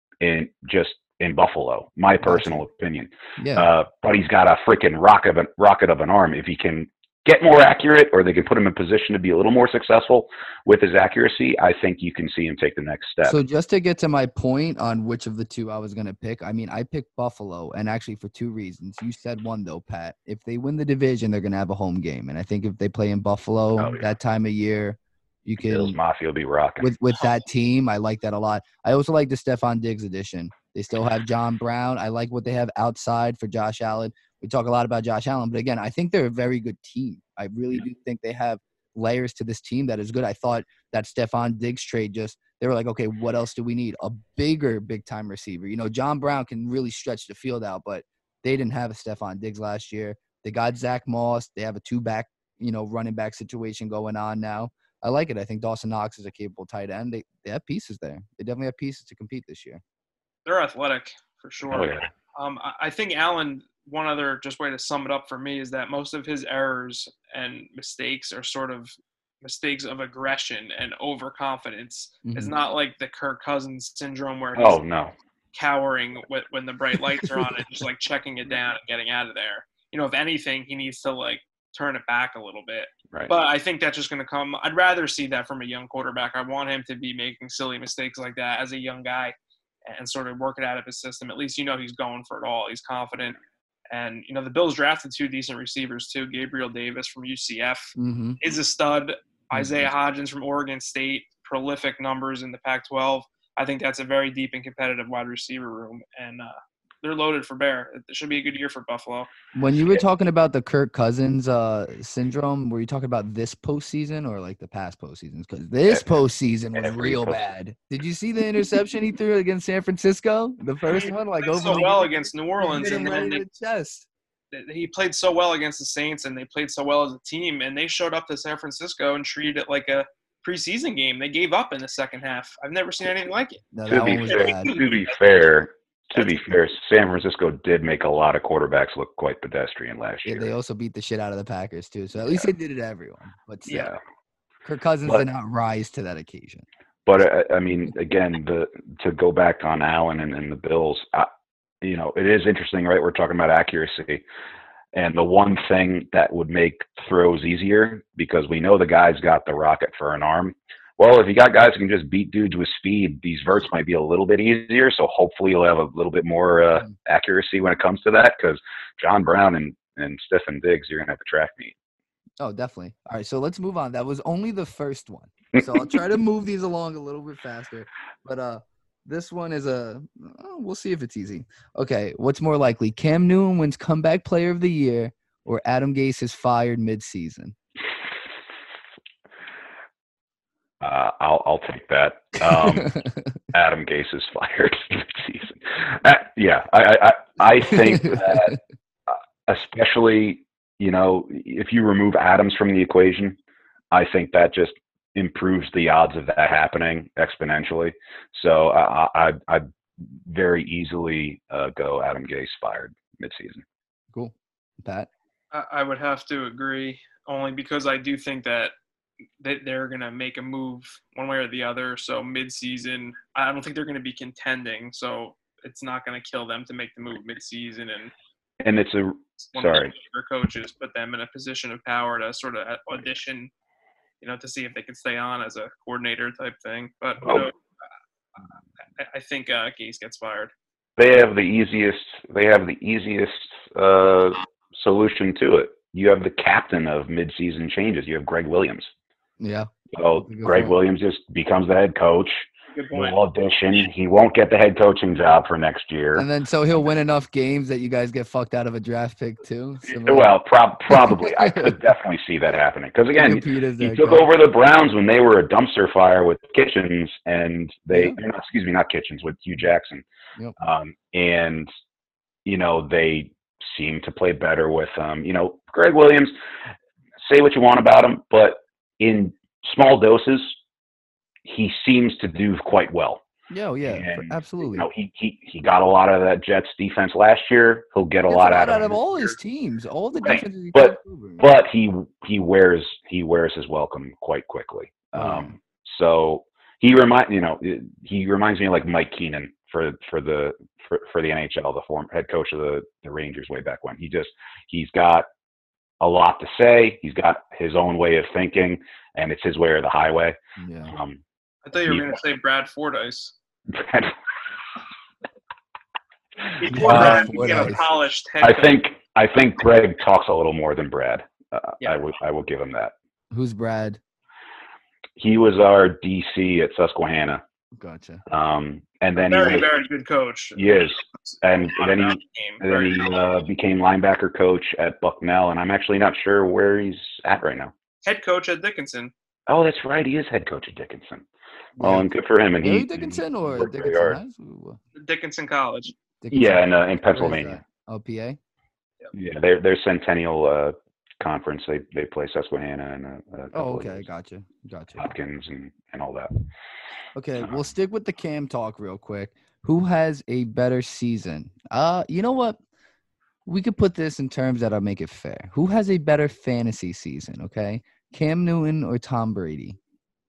in just in Buffalo. My personal Gotcha. opinion. Yeah. Uh, but he's got a freaking rocket of a, rocket of an arm. If he can get more accurate, or they can put him in position to be a little more successful with his accuracy, I think you can see him take the next step. So just to get to my point on which of the two I was going to pick, I mean, I picked Buffalo, and actually for two reasons. You said one, though, Pat. If they win the division, they're going to have a home game. And I think if they play in Buffalo Oh, yeah. that time of year, you Bills can Mafia will be rocking. with, – with that team, I like that a lot. I also like the Stephon Diggs edition. They still have John Brown. I like what they have outside for Josh Allen. We talk a lot about Josh Allen, but again, I think they're a very good team. I really do think they have layers to this team that is good. I thought that Stephon Diggs trade just – they were like, okay, what else do we need? A bigger big-time receiver. You know, John Brown can really stretch the field out, but they didn't have a Stephon Diggs last year. They got Zach Moss. They have a two-back, you know, running back situation going on now. I like it. I think Dawson Knox is a capable tight end. They, they have pieces there. They definitely have pieces to compete this year. They're athletic for sure. Oh, yeah. Um, I, I think Allen, one other just way to sum it up for me is that most of his errors and mistakes are sort of mistakes of aggression and overconfidence. Mhm. It's not like the Kirk Cousins syndrome where he's Oh, no. cowering when, when the bright lights are on and just like checking it down and getting out of there. You know, if anything, he needs to like turn it back a little bit. Right. But I think that's just going to come. I'd rather see that from a young quarterback. I want him to be making silly mistakes like that as a young guy and sort of work it out of his system. At least you know he's going for it all. He's confident. And, you know, the Bills drafted two decent receivers too. Gabriel Davis from U C F Mm-hmm. is a stud. Isaiah Hodgins from Oregon State, prolific numbers in the Pac twelve. I think that's a very deep and competitive wide receiver room. And uh, they're loaded for bear. It should be a good year for Buffalo. When you were talking about the Kirk Cousins uh, syndrome, were you talking about this postseason or like the past postseasons? Because this postseason was Every real post- bad. Did you see the interception he threw against San Francisco? The first one, like Played over so the well against New He Orleans, hit him and right then in they, the chest. he played so well against the Saints, and they played so well as a team, and they showed up to San Francisco and treated it like a preseason game. They gave up in the second half. I've never seen anything like it. No, To that be, one was fair, bad. to be fair, to be fair, San Francisco did make a lot of quarterbacks look quite pedestrian last Yeah, year. they also beat the shit out of the Packers too. So at least they did it to everyone. But still, yeah. Kirk Cousins But- did not rise to that occasion. But uh, I mean, again, the to go back on Allen and, and the Bills, I, you know, it is interesting, right? We're talking about accuracy, and the one thing that would make throws easier, because we know the guy's got the rocket for an arm. Well, if you got guys who can just beat dudes with speed, these verts might be a little bit easier. So hopefully you'll have a little bit more uh, accuracy when it comes to that, because John Brown and and Stephon Diggs, you're gonna have a track meet. Oh, definitely. All right, so let's move on. That was only the first one. So I'll try to move these along a little bit faster. But uh, this one is a oh, we'll see if it's easy. Okay, what's more likely? Cam Newton wins comeback player of the year, or Adam Gase is fired mid-season? Uh, I'll I'll take that. Um, Adam Gase is fired mid-season. Uh, yeah, I I, I think that, uh, especially, you know, if you remove Adams from the equation, I think that just improves the odds of that happening exponentially. So I I I'd very easily uh, go Adam Gase fired mid-season. Cool. Pat? I, I would have to agree, only because I do think that that they're going to make a move one way or the other. So mid-season, I don't think they're going to be contending. So it's not going to kill them to make the move mid-season. And And it's a one of sorry. their favorite coaches put them in a position of power to sort of audition, you know, to see if they can stay on as a coordinator type thing. But you Oh. know, I, I think uh, Gase gets fired. they have the easiest. They have the easiest uh, solution to it. You have the captain of midseason changes. You have Greg Williams. Yeah. So Greg point. Williams just becomes the head coach. Good point. Will audition. He won't get the head coaching job for next year. And then so he'll win enough games that you guys get fucked out of a draft pick too. Similar. Well, prob- probably. I could definitely see that happening. Because, again, Peters he there, took go. over the Browns when they were a dumpster fire with Kitchens, and they Yeah. no, excuse me, not Kitchens, with Hugh Jackson. Yep. Um, and, you know, they seem to play better with, um, you know, Greg Williams, say what you want about him, but in small doses, he seems to do quite well. Yeah, yeah, And, absolutely. You know, he, he he got a lot out of that Jets defense last year. He'll get a Gets lot, a out, lot out of, of all him his teams, all the Right. defenses he But- takes over. but he he wears he wears his welcome quite quickly. Oh, Um, so he remind you know he reminds me of like Mike Keenan for for the for, for the N H L, the former head coach of the the Rangers way back when. He just he's got a lot to say. He's got his own way of thinking, and it's his way or the highway. yeah. Um, I thought you were he- going to say Brad Fordyce. I Before Uh, Brad became a Fordyce. polished head coach. think I think Greg talks a little more than Brad. Uh, Yeah. I will I will give him that. Who's Brad? He was our D C at Susquehanna, Gotcha. um, and then very, he went, very good coach. he is, and then he Game. And then Very he good. uh, became linebacker coach at Bucknell, and I'm actually not sure where he's at right now. Head coach at Dickinson. Oh, that's right, he is head coach at Dickinson. Well, Yeah. and good for him. And Harry he Dickinson he or worked very Dickinson hard. High School? Dickinson College. Dickinson. Yeah, in, uh, in Where is Pennsylvania. that? Oh, P A? Yeah, their their Centennial uh, conference. They they play Susquehanna and uh, a couple Oh, of okay. those, Gotcha. Gotcha. Hopkins and, and all that. Okay, we'll stick with the Cam talk real quick. Who has a better season? Uh, you know what? We could put this in terms that'll make it fair. Who has a better fantasy season? Okay, Cam Newton or Tom Brady?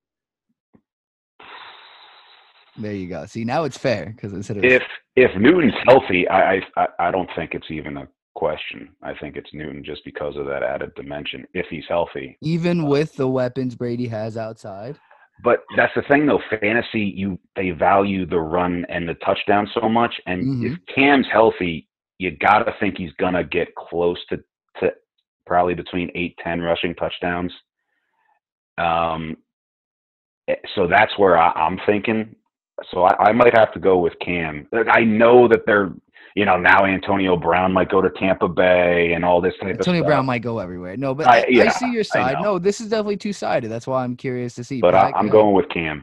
There you go. See, now it's fair because instead of If if Newton's healthy, I, I I don't think it's even a question. I think it's Newton just because of that added dimension. If he's healthy, even with the weapons Brady has outside. but that's the thing though. Fantasy, you they value the run and the touchdown so much, and Mhm. if Cam's healthy, you gotta think he's gonna get close to to probably between eight ten rushing touchdowns. Um, so that's where I, I'm thinking. So I, I might have to go with Cam. Like, I know that they're, you know, now Antonio Brown might go to Tampa Bay and all this type Antonio of stuff. Brown might go everywhere. No, but I- I, I yeah, see your I side. know. No, this is definitely two sided. That's why I'm curious to see. But I, Pat, I'm go going with Cam.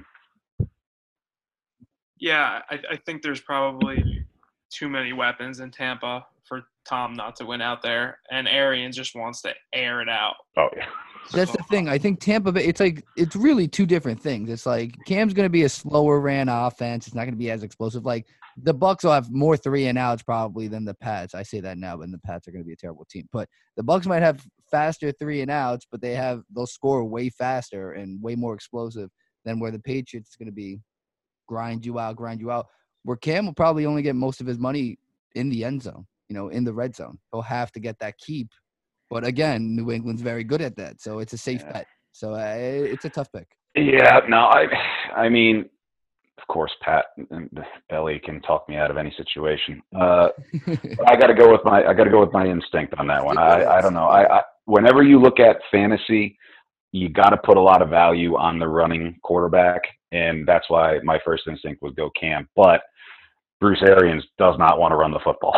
Yeah, I, I think there's probably too many weapons in Tampa for Tom not to win out there, and Arians just wants to air it out. Oh yeah. That's the thing. I think Tampa Bay, it's like, it's really two different things. It's like Cam's going to be a slower ran offense. It's not going to be as explosive. Like the Bucks will have more three and outs probably than the Pats. I say that now, but the Pats are going to be a terrible team. But the Bucks might have faster three and outs, but they have, they'll score way faster and way more explosive than where the Patriots is going to be grind you out, grind you out. Where Cam will probably only get most of his money in the end zone, you know, in the red zone. He'll have to get that keep. But again, New England's very good at that, so it's a safe Yeah. bet. So uh, it's a tough pick. Yeah. No, I. I mean, of course, Pat and Ellie can talk me out of any situation. Uh, but I got to go with my. I got to go with my instinct on that one. Stick with I. it. I don't know. I, I. Whenever you look at fantasy, you got to put a lot of value on the running quarterback, and that's why my first instinct was go Cam. But Bruce Arians does not want to run the football.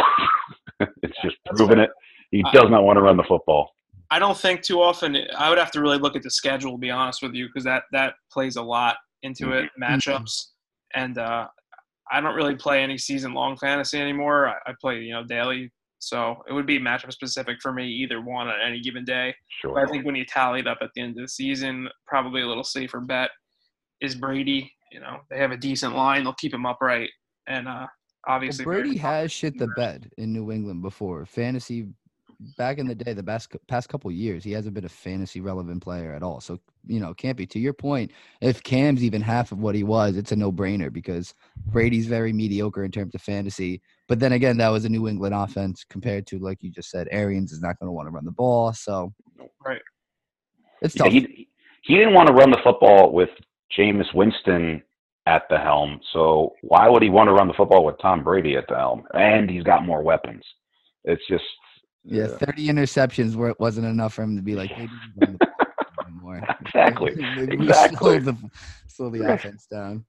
It's just proven it. He does not want to run the football. I don't think too often. I would have to really look at the schedule, to be honest with you, because that that plays a lot into it, matchups, and uh, I don't really play any season long fantasy anymore. I, I play you know daily, so it would be matchup specific for me, either one on any given day. Sure. But I think when you tally it up at the end of the season, probably a little safer bet is Brady. You know, they have a decent line; they'll keep him upright, and uh, Well, obviously Brady has shit the bed in New England before. Fantasy, back in the day, the past, past couple years, he hasn't been a fantasy relevant player at all. So, you know, can't be. To your point, if Cam's even half of what he was, it's a no-brainer because Brady's very mediocre in terms of fantasy. But then again, that was a New England offense compared to, like you just said, Arians is not going to want to run the ball. So, Right. it's Yeah, tough. he he didn't want to run the football with Jameis Winston at the helm. So why would he want to run the football with Tom Brady at the helm? And he's got more weapons. It's just yeah, thirty interceptions where it wasn't enough for him to be like, maybe he's running the ball anymore. Exactly. Maybe exactly. we slow the slow the offense down.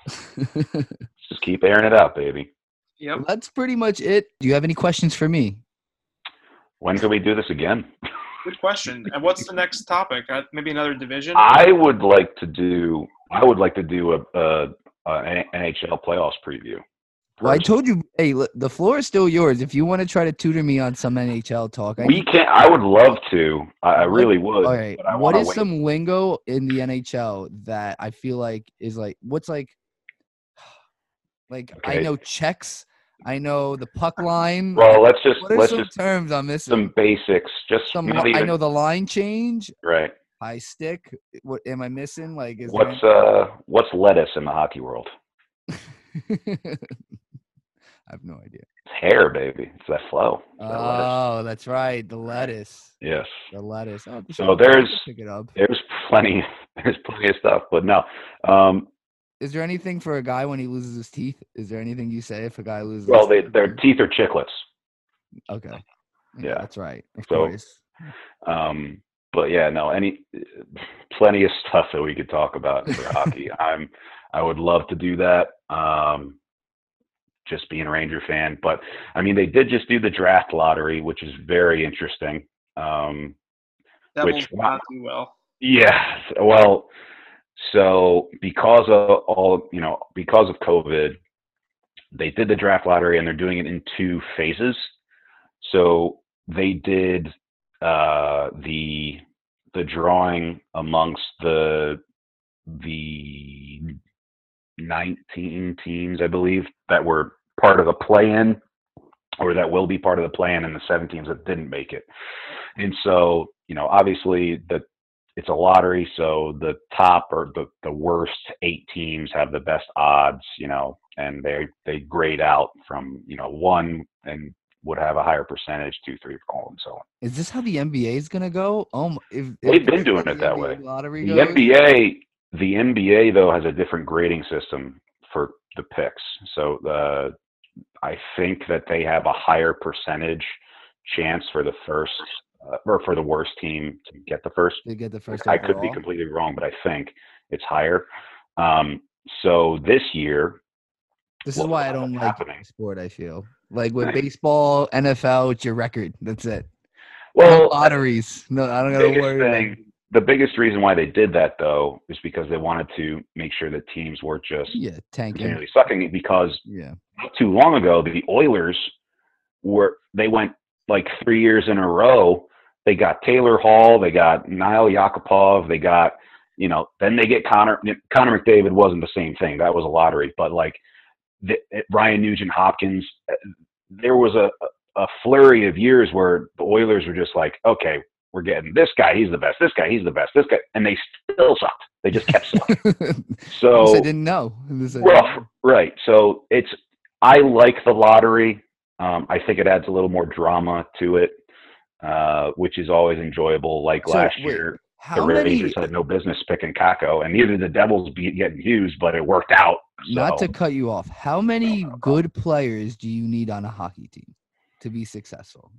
Just keep airing it out, baby. Yep. Well, that's pretty much it. Do you have any questions for me? When can we do this again? Good question. And what's the next topic? Uh, maybe another division? I would like to do. I would like to do a, a, a N H L playoffs preview. Well, I told you, hey, look, the floor is still yours. If you want to try to tutor me on some N H L talk, I We need- can. I would love to. I, I really would. All right. but I What wanna is wait. some lingo in the N H L that I feel like is like what's like like I Okay. know checks, I know the puck line. Well, let's just what are let's some just terms I'm missing? some basics. Just Some not li- I even, know the line change, right. high stick. What am I missing? Like is What's uh what's lettuce in the hockey world? there... I have no idea. It's hair, baby. It's that flow. It's that lettuce. Oh, that's right. The lettuce. Yes. The lettuce. Oh, So there's pick it up. there's plenty there's plenty of stuff, but no. Um, Is there anything for a guy when he loses his teeth? Is there anything you say if a guy loses? well, his they, their teeth are chiclets. Okay. Yeah. That's right. Of So- course. Um, but yeah, no, any plenty of stuff that we could talk about for hockey. I'm I would love to do that. Um, just being a Ranger fan, but I mean, they did just do the draft lottery, which is very interesting. Um, Devils which- did not do well. yeah, well, so because of all, you know, because of COVID, they did the draft lottery and they're doing it in two phases. So they did uh, the the drawing amongst the the nineteen teams, I believe, that were part of the play-in, or that will be part of the play-in, and the seven teams that didn't make it. And so, you know, obviously the it's a lottery, so the top or the, the worst eight teams have the best odds, you know, and they they grade out from, you know, one and would have a higher percentage, two, three, four, and so on. Is this how the N B A is gonna go? Oh, my- if, if They've been this is doing how it the that N B A way. Lottery The goes, N B A, the N B A though has a different grading system for the picks. So the I think that they have a higher percentage chance for the first uh, or for the worst team to get the first. they get the first. I could be overall. completely wrong, but I think it's higher. Um, so this year, This is what why I ends don't up like happening- sport. I feel like with baseball, N F L, it's your record. That's it. well, no lotteries. No, I don't the gotta biggest worry. about thing, the biggest reason why they did that though is because they wanted to make sure that teams were just Yeah, tanking. continually sucking it, because Yeah. not too long ago, the Oilers were they went like three years in a row. They got Taylor Hall, they got Niall Yakupov, they got, you know, then they get Connor. Connor McDavid wasn't the same thing. That was a lottery, but like the, Ryan Nugent Hopkins, there was a, a flurry of years where the Oilers were just like, okay, we're getting this guy, he's the best. This guy, he's the best. This guy, and they still sucked. They just kept sucking. So Unless I didn't know. Unless I didn't Well, know. right. So it's I like the lottery. Um, I think it adds a little more drama to it, uh, which is always enjoyable. Like So, last wait, year, the How many? Rangers had no business picking Kako, and neither the Devils beat getting Hughes, but it worked out. Not So, to cut you off. How many good players do you need on a hockey team to be successful?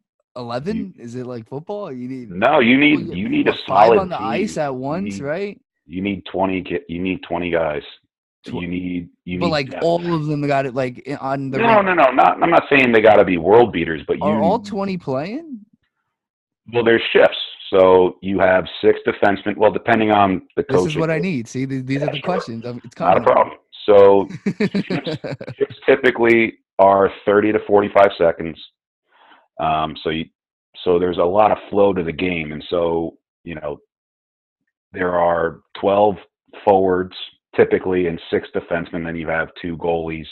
Eleven? Is it like football? You need no, you well, need you need a what, five solid on the team. ice at once, need- right? You need twenty. ki- You need twenty guys. Tw- You need you But need like depth. all of them got it like i- on the. No, ring. no, no. Not. I'm not saying they got to be world beaters, but you Are all twenty playing? Well, there's shifts. So you have six defensemen. Well, depending on the This coach. is what I need. See, th- these Yeah, are the sure. questions. Um, It's Not a coming. problem. So shifts typically are thirty to forty-five seconds. Um, so you, so there's a lot of flow to the game, and so you know there are twelve forwards typically and six defensemen. Then you have two goalies.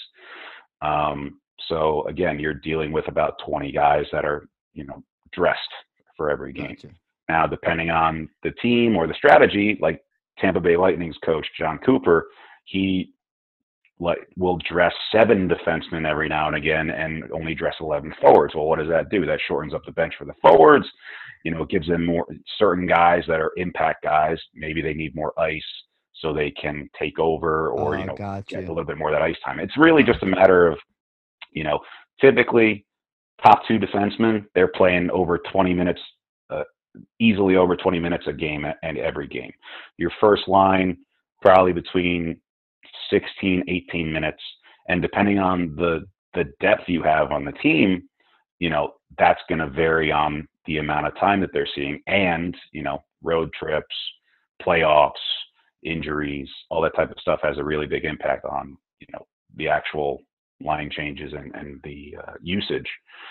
Um, so again, you're dealing with about twenty guys that are you know dressed for every game. Gotcha. Now, depending on the team or the strategy, like Tampa Bay Lightning's coach, John Cooper, he like will dress seven defensemen every now and again and only dress eleven forwards. Well, what does that do? That shortens up the bench for the forwards. You know, it gives them more certain guys that are impact guys. Maybe they need more ice. so they can take over or, Oh, you know, gotcha. get a little bit more of that ice time. It's really just a matter of, you know, typically top two defensemen, they're playing over twenty minutes, uh, easily over twenty minutes a game and every game. Your first line, probably between sixteen, eighteen minutes. And depending on the, the depth you have on the team, you know, that's going to vary on the amount of time that they're seeing and, you know, road trips, playoffs, injuries, all that type of stuff has a really big impact on, you know, the actual line changes and, and the uh, usage.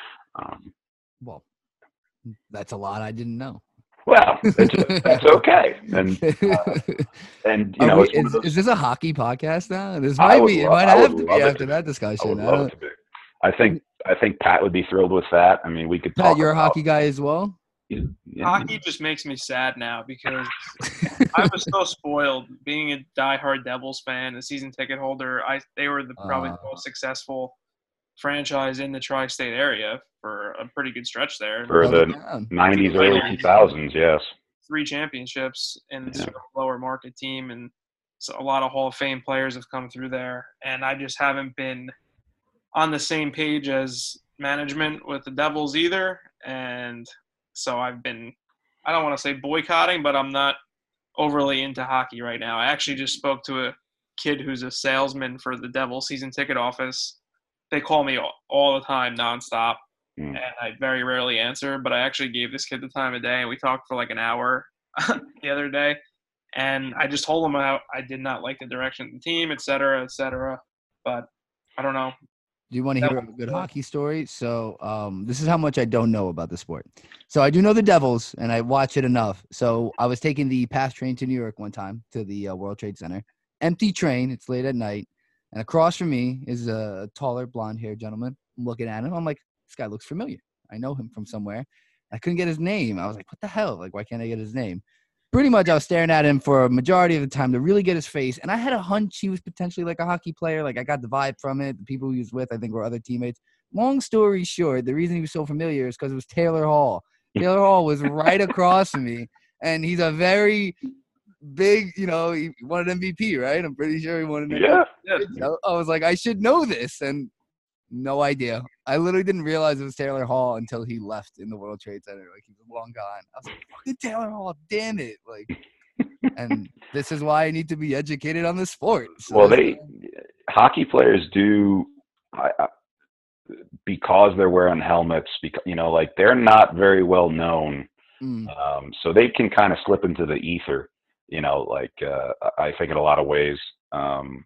Um, Well, that's a lot I didn't know. Well, it's, that's okay. And, uh, and you Are know, we, it's one is, of those, is this a hockey podcast now? This I might would be. It lo- might I have would to be love it after to be. that I discussion. would I love don't, it to be. I think, I think Pat would be thrilled with that. I mean, we could Pat, talk you're a about, hockey guy as well? yeah, Hockey just makes me sad now because I was so spoiled being a diehard Devils fan, a season ticket holder. I they were the, probably Uh. the most successful franchise in the tri-state area for a pretty good stretch there. for Held the it down. nineties, early two thousands, yes. Three championships in Yeah. sort of lower market team, and so a lot of Hall of Fame players have come through there. And I just haven't been on the same page as management with the Devils either. And so I've been, I don't want to say boycotting, but I'm not overly into hockey right now. I actually just spoke to a kid who's a salesman for the Devils season ticket office. They call me all, all the time, nonstop. Mm. And I very rarely answer, but I actually gave this kid the time of day, and we talked for like an hour the other day. And I just told him how I did not like the direction of the team, et cetera, et cetera. But I don't know. Do you want to hear a good hockey story? So um, this is how much I don't know about the sport. So I do know the Devils, and I watch it enough. So I was taking the PASS train to New York one time to the uh, World Trade Center. Empty train. It's late at night. And across from me is a taller, blonde-haired gentleman. I'm looking at him. I'm like, this guy looks familiar. I know him from somewhere. I couldn't get his name. I was like, what the hell? Like, why can't I get his name? Pretty much I was staring at him for a majority of the time to really get his face. And I had a hunch he was potentially like a hockey player. Like, I got the vibe from it. The people he was with, I think, were other teammates. Long story short, the reason he was so familiar is because it was Taylor Hall. Taylor Hall was right across from me. And he's a very big, you know, he won an M V P, right? I'm pretty sure he won an M V P. Yeah. So I was like, I should know this. And no idea. I literally didn't realize it was Taylor Hall until he left in the World Trade Center. Like, he was long gone. I was like, fucking Taylor Hall, damn it. Like, and this is why I need to be educated on the sport. So Well, they hockey players do, I, I, because they're wearing helmets, because, you know, like they're not very well known. Mm. Um, so they can kind of slip into the ether, you know, like uh, I think in a lot of ways. Um,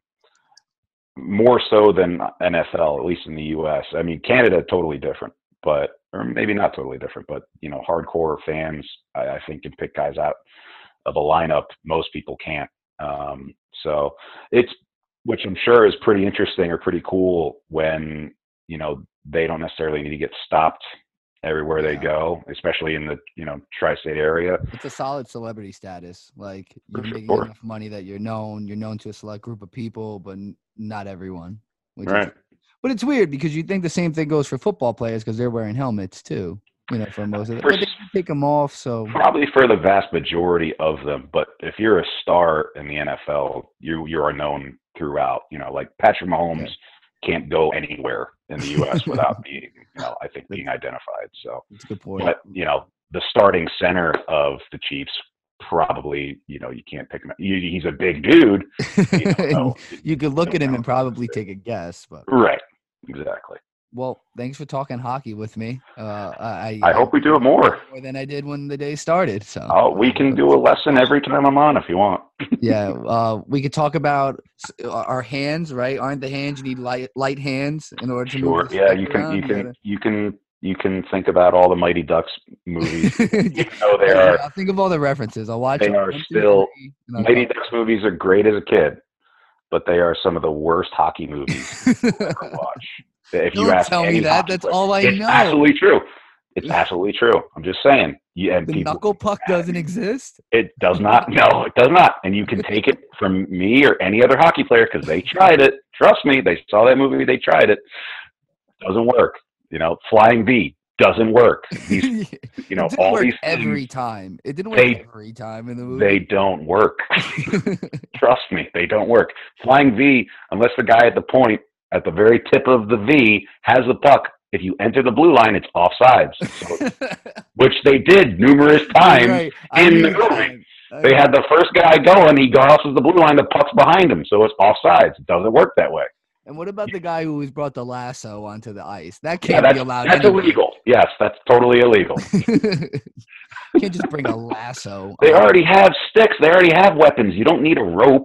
more so than N F L, at least in the U S. I mean, Canada, totally different, but, or maybe not totally different, but, you know, hardcore fans, I, I think, can pick guys out of a lineup most people can't. Um, so it's, which I'm sure is pretty interesting or pretty cool when, you know, they don't necessarily need to get stopped everywhere they Yeah. go, especially in the, you know, tri-state area. It's a solid celebrity status. Like, you're For making sure. enough money that you're known. You're known to a select group of people, but n- not everyone. Which Right. Is, but it's weird because you think the same thing goes for football players because they're wearing helmets too. You know, for most of them, For but they can take them off. So Probably for the vast majority of them, but if you're a star in the N F L, you you are known throughout. You know, like Patrick Mahomes Yeah. can't go anywhere in the U S without being, you know, I think being identified. So, that's a good point. but you know, the starting center of the Chiefs probably, you know, you can't pick him. You, he's a big dude. You don't know. You could look don't at him know. and probably take a guess, but Right. Exactly. well, thanks for talking hockey with me. Uh, I I hope we do it more. more than I did when the day started. So Oh, we can do a lesson every time I'm on if you want. yeah, uh, we could talk about s- our hands, right? Aren't the hands you need light light hands in order to Sure. move? the Yeah, stick you can around? you can gotta- you can you can think about all the Mighty Ducks movies. Even though they are I'll think of all the references. I'll watch. They them. are One, two, still- three, and I'll Mighty go. Ducks movies are great as a kid, but they are some of the worst hockey movies to ever watch. If you Don't ask tell me any that. hockey That's player- all I it's know. absolutely true. It's absolutely true. I'm just saying. You, and The people, knuckle puck doesn't exist. it does not. No, it does not. And you can take it from me or any other hockey player because they tried it. Trust me, they saw that movie. They tried it. Doesn't work. You know, Flying V doesn't work. These, you know, it didn't all work these every things, time. It didn't work they, every time in the movie. They don't work. Trust me, they don't work. Flying V, unless the guy at the point, at the very tip of the V, has the puck, if you enter the blue line, it's offsides. So, which they did numerous times right. in the movie. They had the first guy going, he crosses the blue line, the puck's behind him, so it's offsides. It doesn't work that way. And what about the guy who was brought the lasso onto the ice? That can't yeah, be allowed. That's anyway. illegal. Yes, that's totally illegal. You can't just bring a lasso. They already have sticks. They already have weapons. You don't need a rope.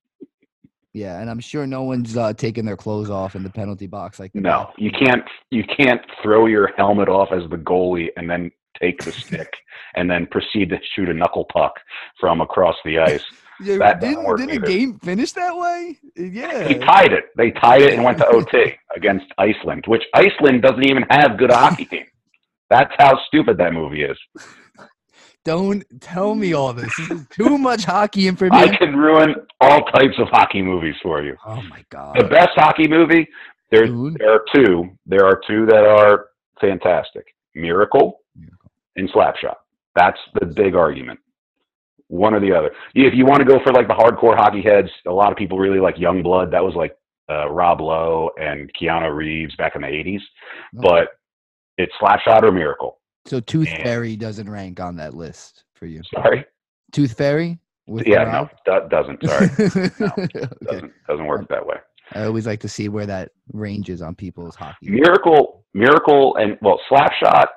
Yeah, and I'm sure no one's uh, taking their clothes off in the penalty box like that. No, you can't. You can't throw your helmet off as the goalie and then take the stick and then proceed to shoot a knuckle puck from across the ice. Yeah, that didn't work didn't either. the game finish that way? Yeah. They tied it. They tied it and went to O T against Iceland, which Iceland doesn't even have good hockey team. That's how stupid that movie is. Don't tell me all this. This is too much hockey information. I can ruin all types of hockey movies for you. Oh my god. The best hockey movie, there's Dude. there are two. There are two that are fantastic. Miracle, Miracle. and Slapshot. That's the big argument. One or the other. If you want to go for like the hardcore hockey heads, a lot of people really like Youngblood. That was like uh, Rob Lowe and Keanu Reeves back in the eighties. Oh. But it's Slapshot or Miracle. So Tooth And- Fairy doesn't rank on that list for you. Sorry? Tooth Fairy? With Yeah, Rob? no, that doesn't. Sorry. No, Okay. doesn't, doesn't work that way. I always like to see where that ranges on people's hockey. Miracle, Miracle, and well, Slapshot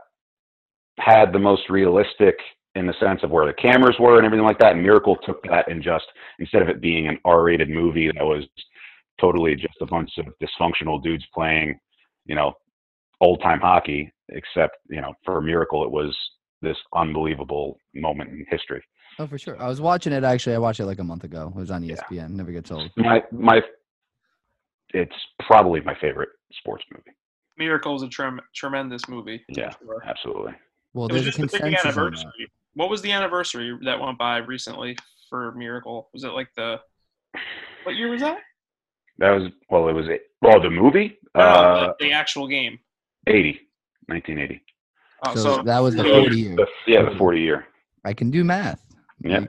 had the most realistic in the sense of where the cameras were and everything like that. And Miracle took that and just, instead of it being an R-rated movie that was totally just a bunch of dysfunctional dudes playing, you know, old-time hockey, except, you know, for Miracle, it was this unbelievable moment in history. Oh, for sure. I was watching it, actually. I watched it like a month ago. It was on E S P N. Never gets old. My, my, it's probably my favorite sports movie. Miracle's a trem- tremendous movie. Yeah, Sure. absolutely. Well, It was there's a just the big consensus on that. anniversary. What was the anniversary that went by recently for Miracle? Was it like the what year was that? That was, well, it was, well, the movie? No, Uh, the, the actual game. eighty, nineteen eighty. Oh, So, so, that was the So, forty year. the- yeah, the forty year. I can do math. Yeah.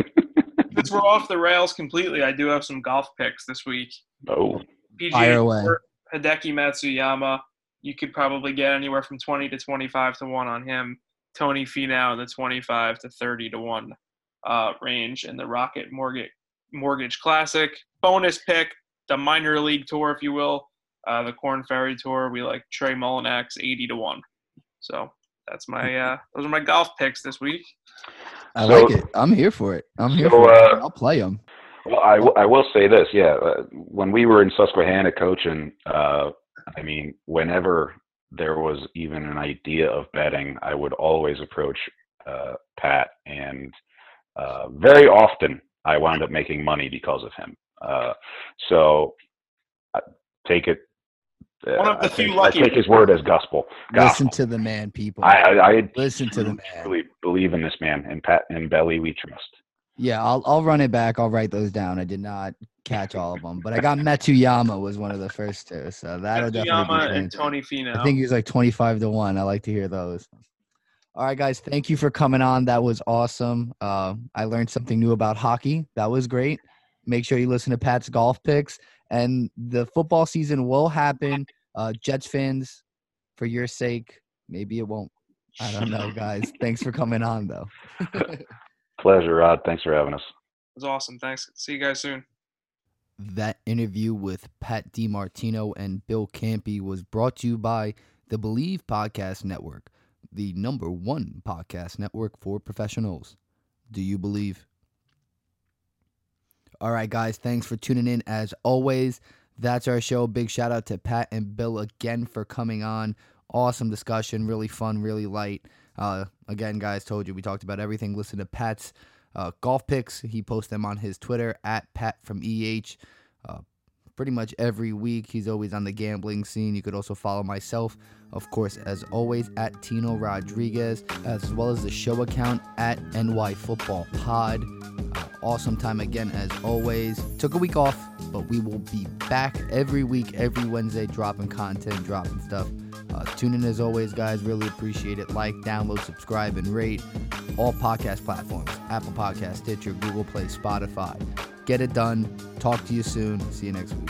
since we're off the rails completely, I do have some golf picks this week. Oh, P G Fire A away. Tour, Hideki Matsuyama. You could probably get anywhere from twenty to twenty-five to one on him. Tony Finau in the twenty-five to thirty to one uh, range in the Rocket Mortgage Mortgage Classic. Bonus pick, the minor league tour, if you will, uh, the Corn Ferry Tour. We like Trey Mullinax eighty to one. So that's my uh, those are my golf picks this week. I So- like it. I'm here for it. I'm here So, for it. uh, I'll play them. well, I, w- I will say this. Yeah, uh, when we were in Susquehanna coaching, uh, I mean, whenever there was even an idea of betting, I would always approach uh, Pat, and uh, very often I wound up making money because of him. Uh, so I take it. Uh, One of the I few take, lucky I take his word as gospel. Listen gospel. to the man, people. I, I, I Listen to the man. truly believe in this man, and Pat and Belly, we trust. Yeah, I'll I'll run it back. I'll write those down. I did not catch all of them, but I got Matsuyama was one of the first two, so that'll definitely be Matsuyama fun. and Tony Finau. I think he was like twenty-five to one. I like to hear those. All right, guys, thank you for coming on. That was awesome. Uh, I learned something new about hockey. That was great. Make sure you listen to Pat's golf picks, and the football season will happen. Uh, Jets fans, for your sake, maybe it won't. I don't know, guys. Thanks for coming on, though. Pleasure, Rod. Thanks for having us. It was awesome. Thanks. See you guys soon. That interview with Pat DiMartino and Bill Campy was brought to you by the Believe Podcast Network, the number one podcast network for professionals. Do you believe? All right, guys, thanks for tuning in as always. That's our show. Big shout out to Pat and Bill again for coming on. Awesome discussion, really fun, really light. Uh, again, guys, told you we talked about everything. Listen to Pat's uh, golf picks. He posts them on his Twitter at Pat from E H. Uh, pretty much every week. He's always on the gambling scene. You could also follow myself, of course, as always, at Tino Rodriguez, as well as the show account at N Y Football Pod. Uh, awesome time again, as always. Took a week off. but we will be back every week, every Wednesday, dropping content, dropping stuff. Uh, tune in as always, guys. Really appreciate it. Like, download, subscribe, and rate all podcast platforms. Apple Podcasts, Stitcher, Google Play, Spotify. Get it done. Talk to you soon. See you next week.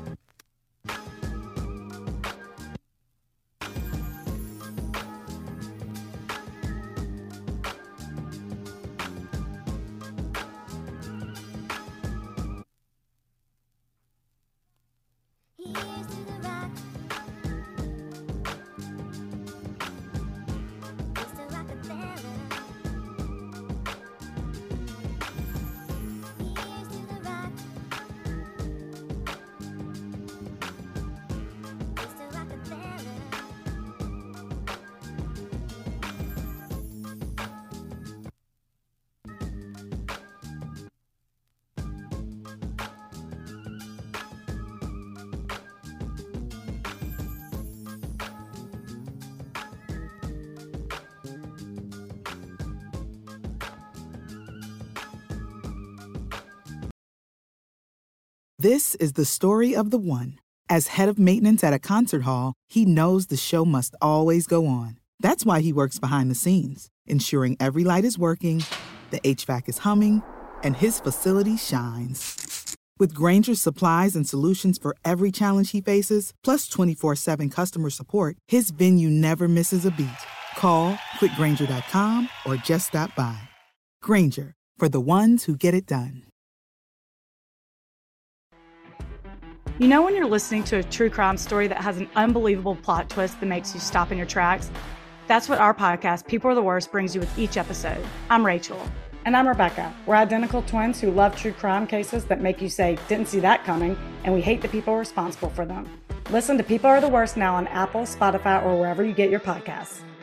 This is the story of the one. As head of maintenance at a concert hall, he knows the show must always go on. That's why he works behind the scenes, ensuring every light is working, the H V A C is humming, and his facility shines. With Grainger's supplies and solutions for every challenge he faces, plus twenty-four seven customer support, his venue never misses a beat. Call quick grainger dot com or just stop by. Grainger, for the ones who get it done. You know when you're listening to a true crime story that has an unbelievable plot twist that makes you stop in your tracks? That's what our podcast, People Are the Worst, brings you with each episode. I'm Rachel. And I'm Rebecca. We're identical twins who love true crime cases that make you say, didn't see that coming, and we hate the people responsible for them. Listen to People Are the Worst now on Apple, Spotify, or wherever you get your podcasts.